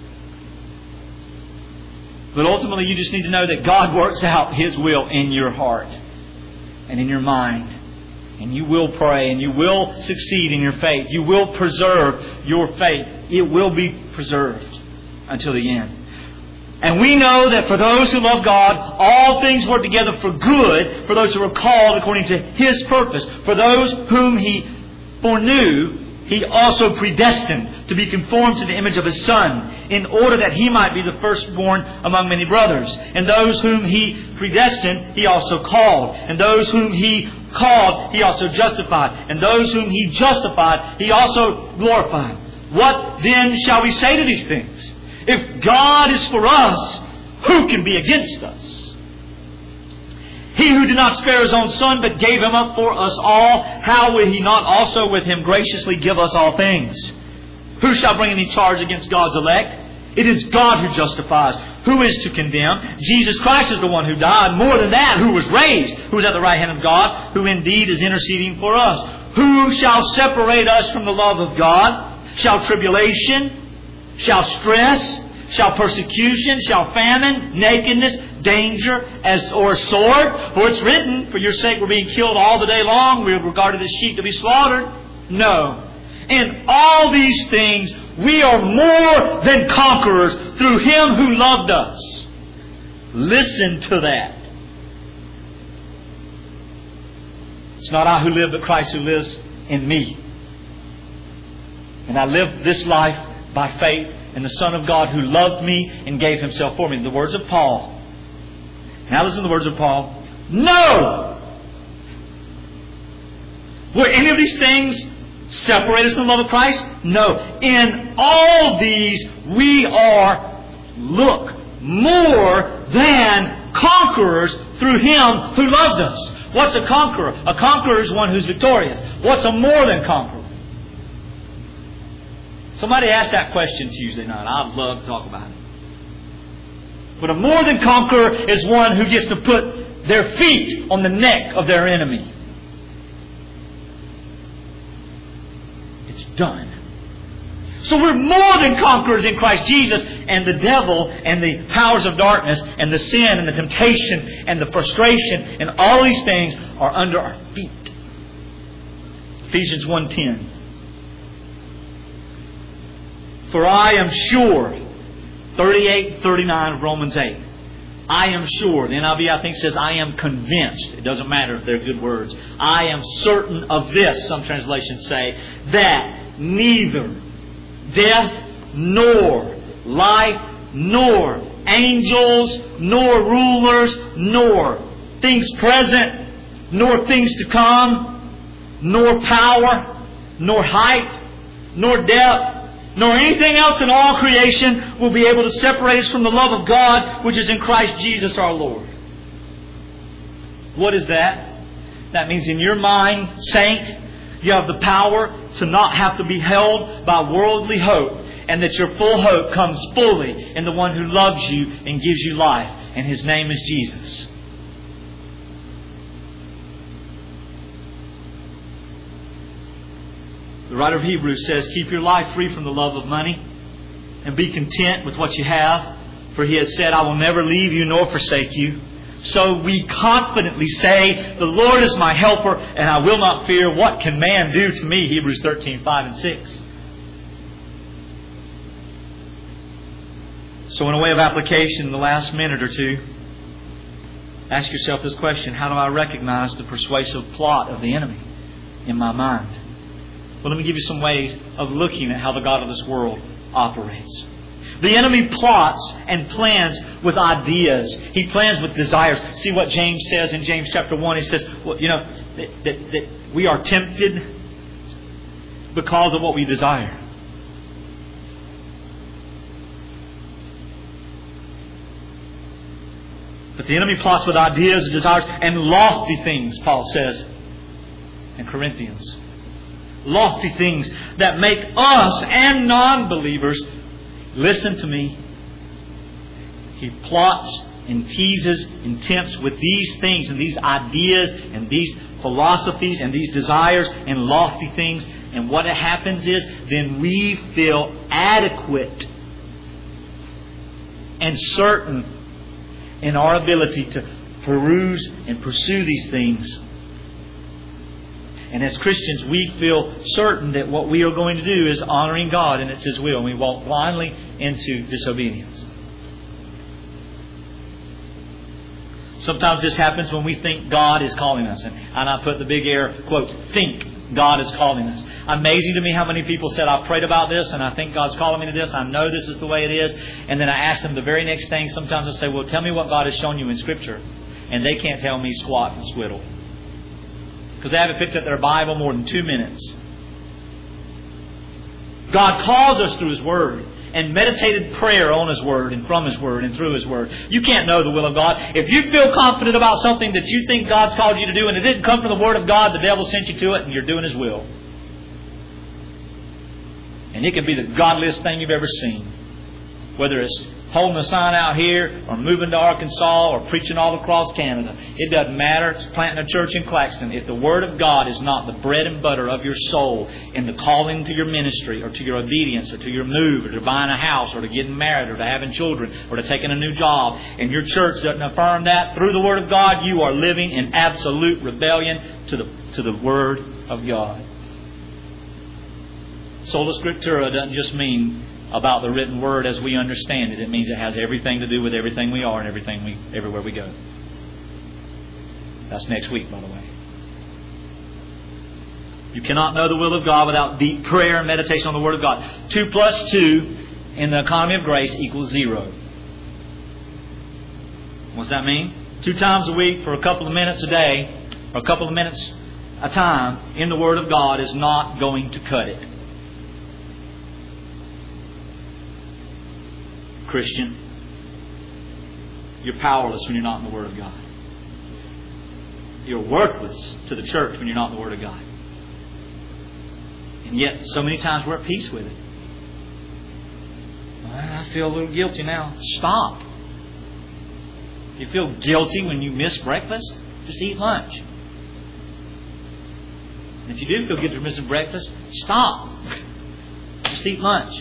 But ultimately, you just need to know that God works out His will in your heart and in your mind. And you will pray and you will succeed in your faith. You will preserve your faith. It will be preserved until the end. And we know that for those who love God, all things work together for good, for those who are called according to His purpose. For those whom He foreknew, He also predestined to be conformed to the image of His Son, in order that He might be the firstborn among many brothers. And those whom He predestined, He also called. And those whom He called, He also justified. And those whom He justified, He also glorified. What then shall we say to these things? If God is for us, who can be against us? He who did not spare His own Son, but gave Him up for us all, how will He not also with Him graciously give us all things? Who shall bring any charge against God's elect? It is God who justifies. Who is to condemn? Jesus Christ is the one who died. More than that, who was raised, who is at the right hand of God, who indeed is interceding for us. Who shall separate us from the love of God? Shall tribulation? Shall stress? Shall persecution? Shall famine? Nakedness? Danger? As or sword? For it's written, for your sake we're being killed all the day long. We are regarded as sheep to be slaughtered. No. In all these things, we are more than conquerors through Him who loved us. Listen to that. It's not I who live, but Christ who lives in me. And I live this life by faith in the Son of God who loved me and gave Himself for me. The words of Paul. Now listen to the words of Paul. No! Were any of these things separate us from the love of Christ? No. In all these we are, look, more than conquerors through Him who loved us. What's a conqueror? A conqueror is one who's victorious. What's a more than conqueror? Somebody asked that question Tuesday night. I'd love to talk about it. But a more than conqueror is one who gets to put their feet on the neck of their enemy. It's done. So we're more than conquerors in Christ Jesus, and the devil and the powers of darkness and the sin and the temptation and the frustration and all these things are under our feet. Ephesians one ten. For I am sure, thirty-eight thirty-nine of Romans eight. I am sure. The N I V, I think, says, I am convinced. It doesn't matter if they're good words. I am certain of this, some translations say, that neither death, nor life, nor angels, nor rulers, nor things present, nor things to come, nor power, nor height, nor depth, nor anything else in all creation will be able to separate us from the love of God which is in Christ Jesus our Lord. What is that? That means in your mind, saint, you have the power to not have to be held by worldly hope, and that your full hope comes fully in the one who loves you and gives you life, and His name is Jesus. The writer of Hebrews says, keep your life free from the love of money and be content with what you have, for He has said, I will never leave you nor forsake you. So we confidently say, the Lord is my helper, and I will not fear. What can man do to me? Hebrews thirteen, five and six. So in a way of application, in the last minute or two, ask yourself this question: how do I recognize the persuasive plot of the enemy in my mind? Well, let me give you some ways of looking at how the God of this world operates. The enemy plots and plans with ideas. He plans with desires. See what James says in James chapter one. He says, well, you know, that, that, that we are tempted because of what we desire. But the enemy plots with ideas and desires and lofty things, Paul says in Corinthians. Lofty things that make us and non-believers, listen to me, he plots and teases and tempts with these things and these ideas and these philosophies and these desires and lofty things. And what happens is then we feel adequate and certain in our ability to peruse and pursue these things. And as Christians, we feel certain that what we are going to do is honoring God and it's His will. And we walk blindly into disobedience. Sometimes this happens when we think God is calling us. And, and I put the big air quotes, think God is calling us. Amazing to me how many people said, I prayed about this and I think God's calling me to this. I know this is the way it is. And then I ask them the very next thing. Sometimes I say, well, tell me what God has shown you in Scripture. And they can't tell me squat from squiddle. Because they haven't picked up their Bible more than two minutes. God calls us through His Word and meditated prayer on His Word and from His Word and through His Word. You can't know the will of God. If you feel confident about something that you think God's called you to do and it didn't come from the Word of God, the devil sent you to it and you're doing His will. And it can be the godliest thing you've ever seen. Whether it's holding a sign out here or moving to Arkansas or preaching all across Canada. It doesn't matter. It's planting a church in Claxton. If the Word of God is not the bread and butter of your soul in the calling to your ministry or to your obedience or to your move or to buying a house or to getting married or to having children or to taking a new job, and your church doesn't affirm that through the Word of God, you are living in absolute rebellion to the, to the Word of God. Sola Scriptura doesn't just mean about the written Word as we understand it. It means it has everything to do with everything we are and everything we, everywhere we go. That's next week, by the way. You cannot know the will of God without deep prayer and meditation on the Word of God. Two plus two in the economy of grace equals zero. What does that mean? Two times a week for a couple of minutes a day, or a couple of minutes a time in the Word of God is not going to cut it. Christian, you're powerless when you're not in the Word of God. You're worthless to the church when you're not in the Word of God. And yet, so many times we're at peace with it. I feel a little guilty now. Stop. You feel guilty when you miss breakfast? Just eat lunch. And if you do feel guilty for missing breakfast, stop. Just eat lunch.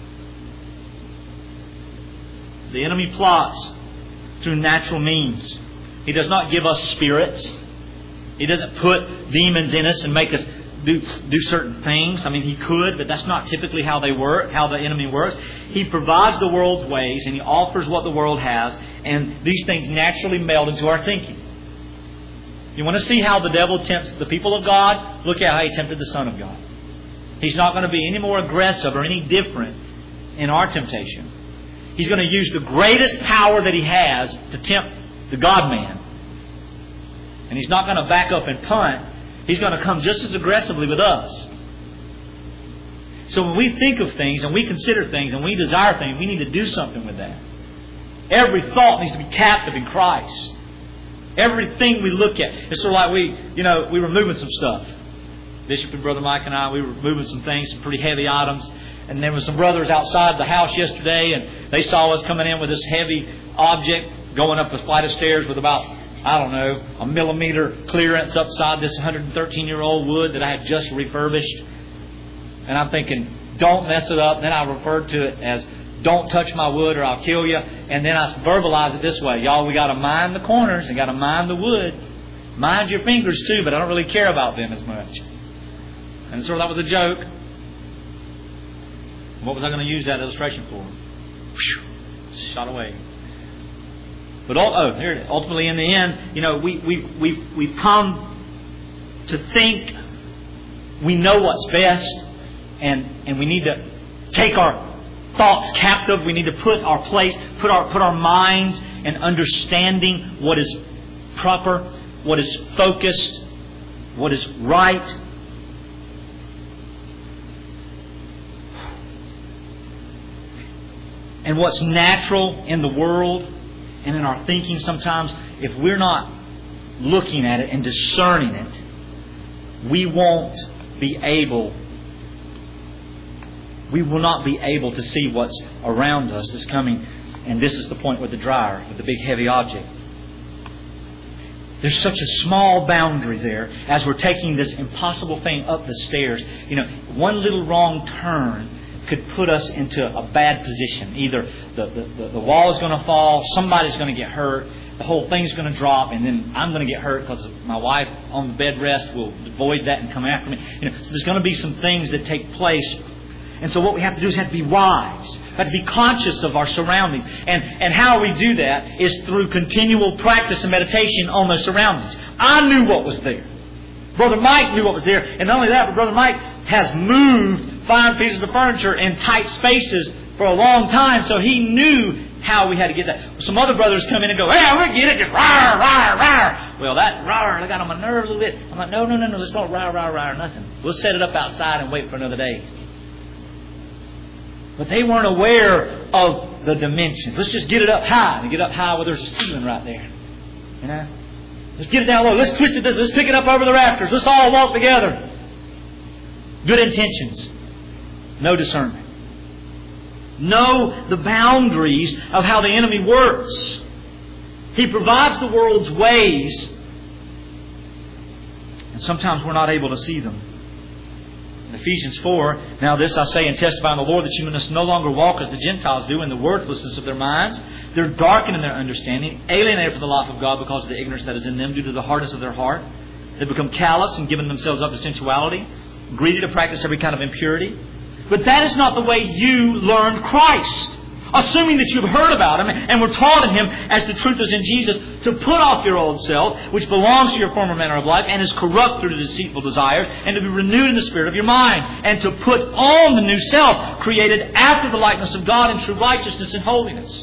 The enemy plots through natural means. He does not give us spirits. He doesn't put demons in us and make us do, do certain things. I mean, He could, but that's not typically how they work, how the enemy works. He provides the world's ways and He offers what the world has, and these things naturally meld into our thinking. You want to see how the devil tempts the people of God? Look at how he tempted the Son of God. He's not going to be any more aggressive or any different in our temptation. He's going to use the greatest power that he has to tempt the God-man. And He's not going to back up and punt. He's going to come just as aggressively with us. So when we think of things and we consider things and we desire things, we need to do something with that. Every thought needs to be captive in Christ. Everything we look at. It's sort of like we, you know, we were moving some stuff. Bishop and Brother Mike and I, we were moving some things, some pretty heavy items. And there were some brothers outside the house yesterday, and they saw us coming in with this heavy object, going up a flight of stairs with about, I don't know, a millimeter clearance upside this one hundred thirteen year old wood that I had just refurbished. And I'm thinking, don't mess it up. Then I referred to it as, don't touch my wood or I'll kill you. And then I verbalize it this way. Y'all, we got to mind the corners and got to mind the wood. Mind your fingers too, but I don't really care about them as much. And so that was a joke. What was I going to use that illustration for? Whew, shot away. But oh, here it is. Ultimately, in the end, you know, we we we we've come to think we know what's best, and and we need to take our thoughts captive. We need to put our place, put our put our minds and understanding what is proper, what is focused, what is right. And what's natural in the world and in our thinking sometimes, if we're not looking at it and discerning it, we won't be able, we will not be able to see what's around us that's coming. And this is the point with the dryer, with the big heavy object. There's such a small boundary there as we're taking this impossible thing up the stairs. You know, one little wrong turn could put us into a bad position. Either the, the, the wall is going to fall, somebody's going to get hurt, the whole thing's going to drop, and then I'm going to get hurt because my wife on the bed rest will avoid that and come after me. You know, so there's going to be some things that take place. And so what we have to do is have to be wise. We have to be conscious of our surroundings. And, and how we do that is through continual practice and meditation on those surroundings. I knew what was there. Brother Mike knew what was there. And not only that, but Brother Mike has moved five pieces of furniture in tight spaces for a long time, so he knew how we had to get that. Some other brothers come in and go, hey, we'll get it, just rawr, rawr, rawr. Well, that rawr, I got on my nerves a little bit. I'm like, no, no, no, no, let's not rawr, rawr, rawr, nothing. We'll set it up outside and wait for another day. But they weren't aware of the dimensions. Let's just get it up high. And get up high where there's a ceiling right there. You know? Let's get it down low. Let's twist it. Let's pick it up over the rafters. Let's all walk together. Good intentions. No discernment. Know the boundaries of how the enemy works. He provides the world's ways, and sometimes we're not able to see them. In Ephesians four, now this I say and testify in the Lord, that you must no longer walk as the Gentiles do in the worthlessness of their minds. They're darkened in their understanding, alienated from the life of God because of the ignorance that is in them due to the hardness of their heart. They become callous and given themselves up to sensuality, greedy to practice every kind of impurity. But that is not the way you learned Christ. Assuming that you've heard about Him and were taught in Him as the truth is in Jesus, to put off your old self, which belongs to your former manner of life and is corrupt through the deceitful desires, and to be renewed in the spirit of your mind, and to put on the new self, created after the likeness of God in true righteousness and holiness.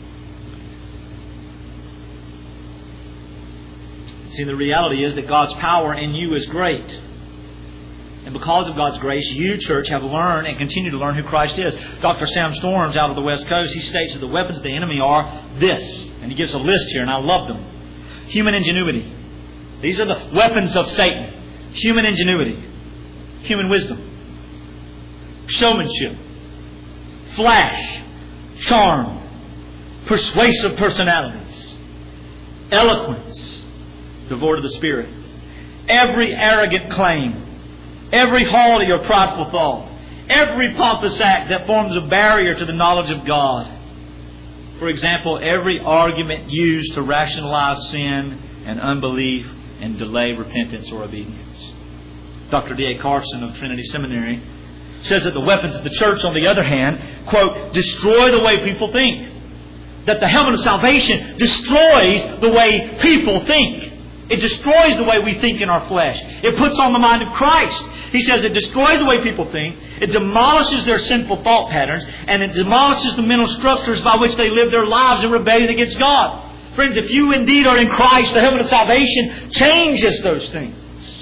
See, the reality is that God's power in you is great. And because of God's grace, you, church, have learned and continue to learn who Christ is. Doctor Sam Storms out of the West Coast, he states that the weapons of the enemy are this. And he gives a list here, and I love them. Human ingenuity. These are the weapons of Satan. Human ingenuity. Human wisdom. Showmanship. Flash. Charm. Persuasive personalities. Eloquence. Devoid of the Spirit. Every arrogant claim. Every haughty or prideful thought. Every pompous act that forms a barrier to the knowledge of God. For example, every argument used to rationalize sin and unbelief and delay repentance or obedience. Doctor D A Carson of Trinity Seminary says that the weapons of the church, on the other hand, quote, destroy the way people think. That the helmet of salvation destroys the way people think. It destroys the way we think in our flesh. It puts on the mind of Christ. He says it destroys the way people think. It demolishes their sinful thought patterns. And it demolishes the mental structures by which they live their lives in rebellion against God. Friends, if you indeed are in Christ, the helmet of salvation changes those things.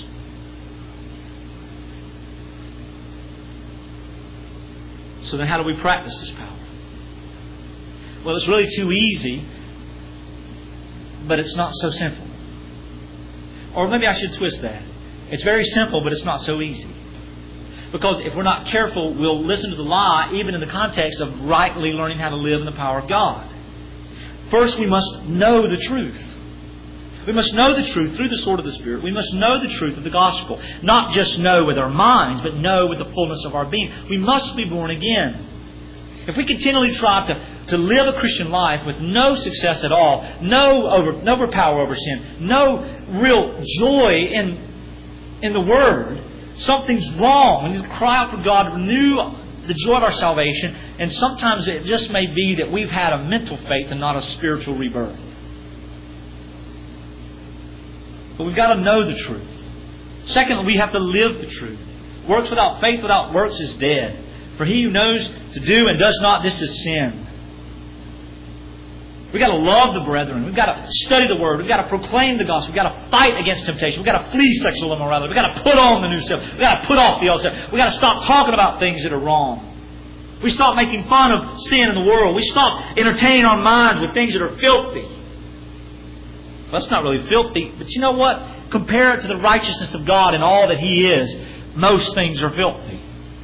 So then how do we practice this power? Well, it's really too easy, but it's not so simple. Or maybe I should twist that. It's very simple, but it's not so easy. Because if we're not careful, we'll listen to the lie, even in the context of rightly learning how to live in the power of God. First, we must know the truth. We must know the truth through the sword of the Spirit. We must know the truth of the gospel. Not just know with our minds, but know with the fullness of our being. We must be born again. If we continually try to, to live a Christian life with no success at all, no over, no power over sin, no real joy in, in the Word, something's wrong. We need to cry out for God to renew the joy of our salvation. And sometimes it just may be that we've had a mental faith and not a spiritual rebirth. But we've got to know the truth. Secondly, we have to live the truth. Works without faith without works is dead. For he who knows to do and does not, this is sin. We've got to love the brethren. We've got to study the Word. We've got to proclaim the gospel. We've got to fight against temptation. We've got to flee sexual immorality. We've got to put on the new self. We've got to put off the old self. We've got to stop talking about things that are wrong. We stop making fun of sin in the world. We stop entertaining our minds with things that are filthy. That's not really filthy, but you know what? Compare it to the righteousness of God and all that He is. Most things are filthy.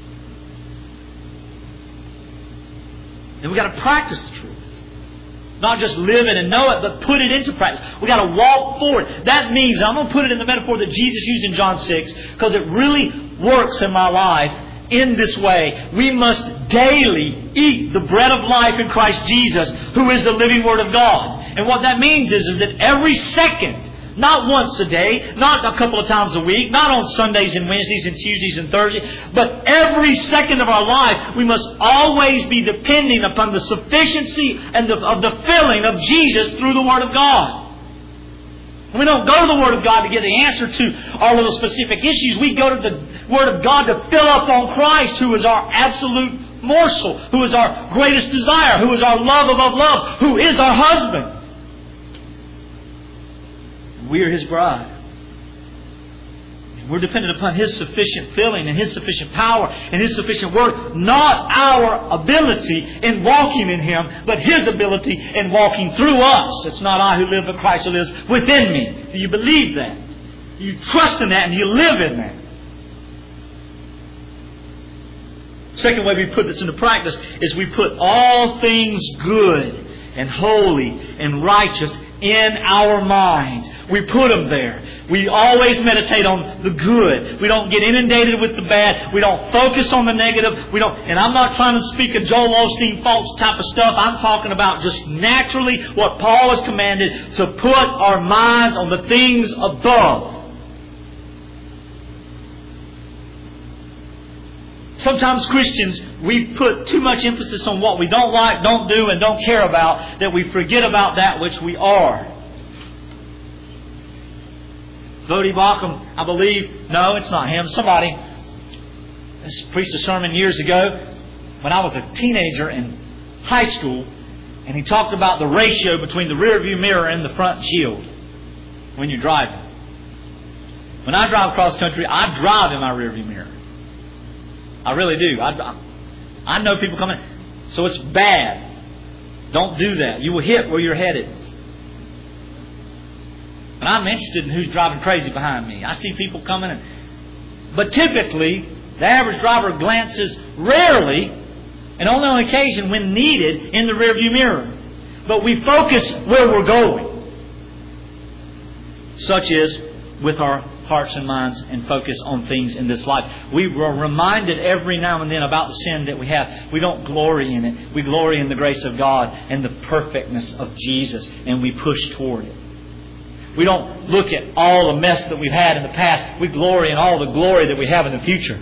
And we've got to practice the truth. Not just live it and know it, but put it into practice. We've got to walk forward. That means, I'm going to put it in the metaphor that Jesus used in John six, because it really works in my life in this way. We must daily eat the bread of life in Christ Jesus, who is the living Word of God. And what that means is, is that every second, not once a day, not a couple of times a week, not on Sundays and Wednesdays and Tuesdays and Thursdays, but every second of our life, we must always be depending upon the sufficiency and the, of the filling of Jesus through the Word of God. And we don't go to the Word of God to get the answer to our little specific issues. We go to the Word of God to fill up on Christ, who is our absolute morsel, who is our greatest desire, who is our love above love, who is our husband. We are His bride. We're dependent upon His sufficient filling and His sufficient power and His sufficient word. Not our ability in walking in Him, but His ability in walking through us. It's not I who live, but Christ who lives within me. Do you believe that? Do you trust in that and you live in that? Second way we put this into practice is we put all things good and holy and righteous in our minds. We put them there. We always meditate on the good. We don't get inundated with the bad. We don't focus on the negative. We don't. And I'm not trying to speak of Joel Osteen false type of stuff. I'm talking about just naturally what Paul has commanded, to put our minds on the things above. Sometimes Christians, we put too much emphasis on what we don't like, don't do, and don't care about, that we forget about that which we are. Voddie Baucham, I believe, no, it's not him. Somebody preached a sermon years ago when I was a teenager in high school, and he talked about the ratio between the rear view mirror and the front shield when you're driving. When I drive cross country, I drive in my rear view mirror. I really do. I, I know people coming. So it's bad. Don't do that. You will hit where you're headed. And I'm interested in who's driving crazy behind me. I see people coming. And, but typically, the average driver glances rarely, and only on occasion when needed, in the rearview mirror. But we focus where we're going. Such is with our hearts and minds, and focus on things in this life. We were reminded every now and then about the sin that we have. We don't glory in it. We glory in the grace of God and the perfectness of Jesus, and we push toward it. We don't look at all the mess that we've had in the past. We glory in all the glory that we have in the future.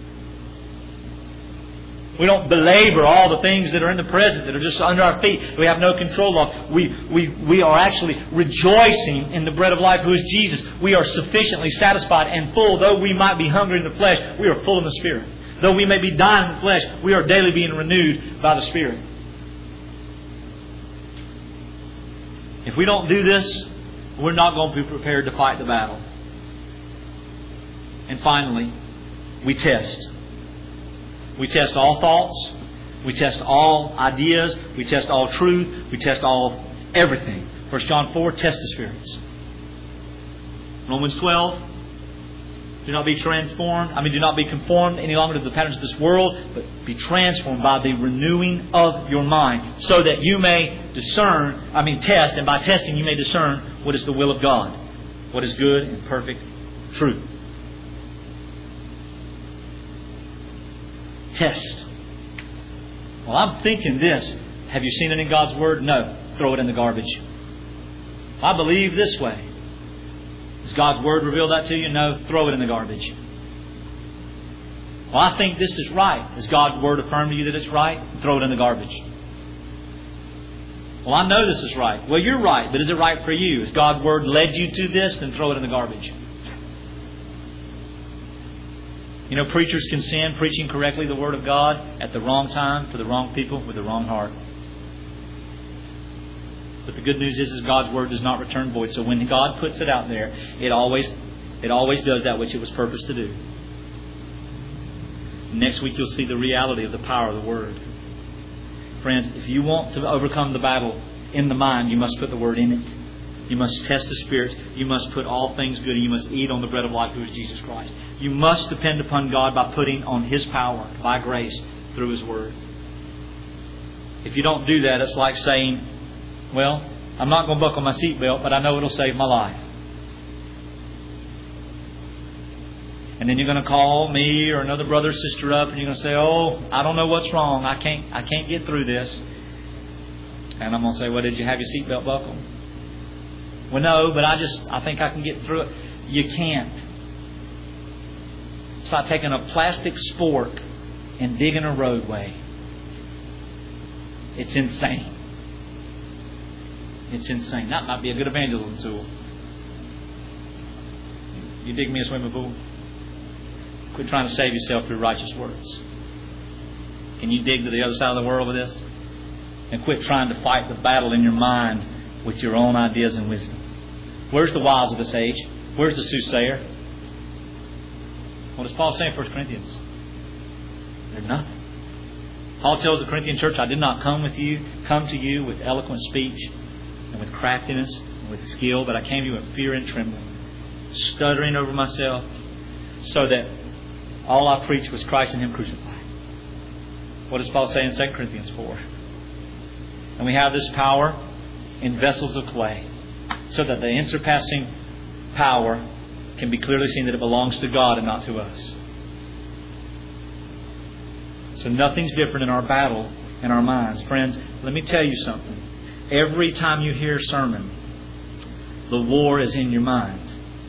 We don't belabor all the things that are in the present, that are just under our feet, we have no control of. We, we, we are actually rejoicing in the bread of life, who is Jesus. We are sufficiently satisfied and full. Though we might be hungry in the flesh, we are full in the Spirit. Though we may be dying in the flesh, we are daily being renewed by the Spirit. If we don't do this, we're not going to be prepared to fight the battle. And finally, we test. We test all thoughts. We test all ideas. We test all truth. We test all everything. First John four, test the spirits. Romans twelve, do not be transformed. I mean, do not be conformed any longer to the patterns of this world, but be transformed by the renewing of your mind, so that you may discern, I mean test, and by testing you may discern what is the will of God, what is good and perfect truth. Test. Well, I'm thinking this. Have you seen it in God's Word? No. Throw it in the garbage. I believe this way. Does God's Word reveal that to you? No. Throw it in the garbage. Well, I think this is right. Has God's Word affirmed to you that it's right? Throw it in the garbage. Well, I know this is right. Well, you're right, but is it right for you? Has God's Word led you to this? Then throw it in the garbage. You know, preachers can sin preaching correctly the Word of God at the wrong time for the wrong people with the wrong heart. But the good news is, is God's Word does not return void. So when God puts it out there, it always, it always does that which it was purposed to do. Next week you'll see the reality of the power of the Word. Friends, if you want to overcome the battle in the mind, you must put the Word in it. You must test the spirits. You must put all things good, and you must eat on the bread of life, who is Jesus Christ. You must depend upon God by putting on His power, by grace, through His Word. If you don't do that, it's like saying, well, I'm not going to buckle my seatbelt, but I know it'll save my life. And then you're going to call me or another brother or sister up, and you're going to say, oh, I don't know what's wrong. I can't, I can't get through this. And I'm going to say, well, did you have your seatbelt buckled? Well, no, but I just, I think I can get through it. You can't. It's like taking a plastic spork and digging a roadway. It's insane. It's insane. That might be a good evangelism tool. You dig me a swimming pool? Quit trying to save yourself through righteous works. Can you dig to the other side of the world with this? And quit trying to fight the battle in your mind with your own ideas and wisdom. Where's the wise of this age? Where's the soothsayer? What does Paul say in First Corinthians? They're nothing. Paul tells the Corinthian church, I did not come with you, come to you with eloquent speech and with craftiness and with skill, but I came to you with fear and trembling, stuttering over myself, so that all I preached was Christ and Him crucified. What does Paul say in Second Corinthians four? And we have this power in vessels of clay, so that the unsurpassing power can be clearly seen that it belongs to God and not to us. So nothing's different in our battle in our minds. Friends, let me tell you something. Every time you hear a sermon, the war is in your mind.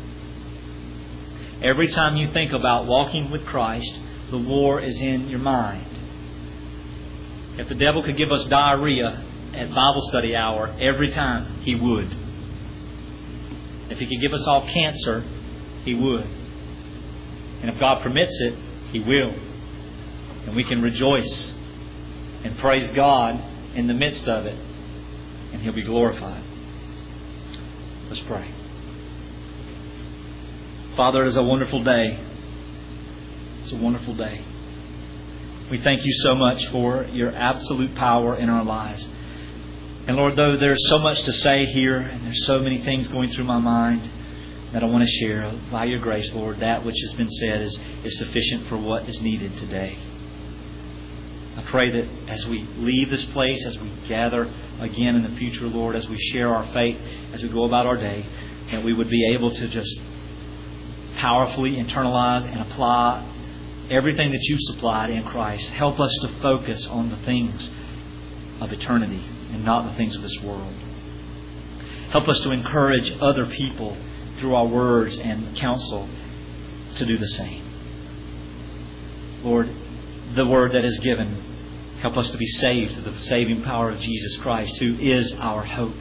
Every time you think about walking with Christ, the war is in your mind. If the devil could give us diarrhea at Bible study hour every time, he would. If he could give us all cancer, he would. And if God permits it, He will. And we can rejoice and praise God in the midst of it, and He'll be glorified. Let's pray. Father, it is a wonderful day. It's a wonderful day. We thank You so much for Your absolute power in our lives. And Lord, though there's so much to say here, and there's so many things going through my mind that I want to share, by Your grace, Lord, that which has been said is, is sufficient for what is needed today. I pray that as we leave this place, as we gather again in the future, Lord, as we share our faith, as we go about our day, that we would be able to just powerfully internalize and apply everything that You've supplied in Christ. Help us to focus on the things of eternity and not the things of this world. Help us to encourage other people through our words and counsel to do the same. Lord, the word that is given, help us to be saved through the saving power of Jesus Christ, who is our hope.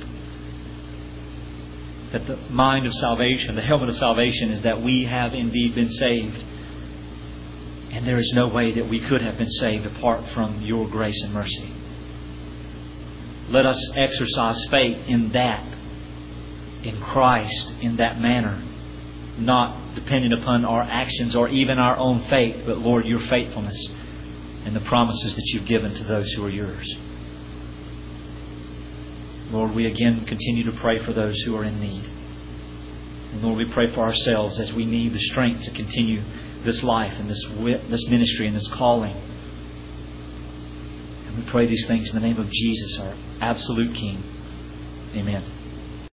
That the mind of salvation, the helmet of salvation, is that we have indeed been saved. And there is no way that we could have been saved apart from Your grace and mercy. Let us exercise faith in that in Christ in that manner, not depending upon our actions or even our own faith, but Lord, your faithfulness and the promises that you've given to those who are yours. Lord, we again continue to pray for those who are in need. And Lord, we pray for ourselves as we need the strength to continue this life and this this ministry and this calling. And we pray these things in the name of Jesus, our absolute King. Amen.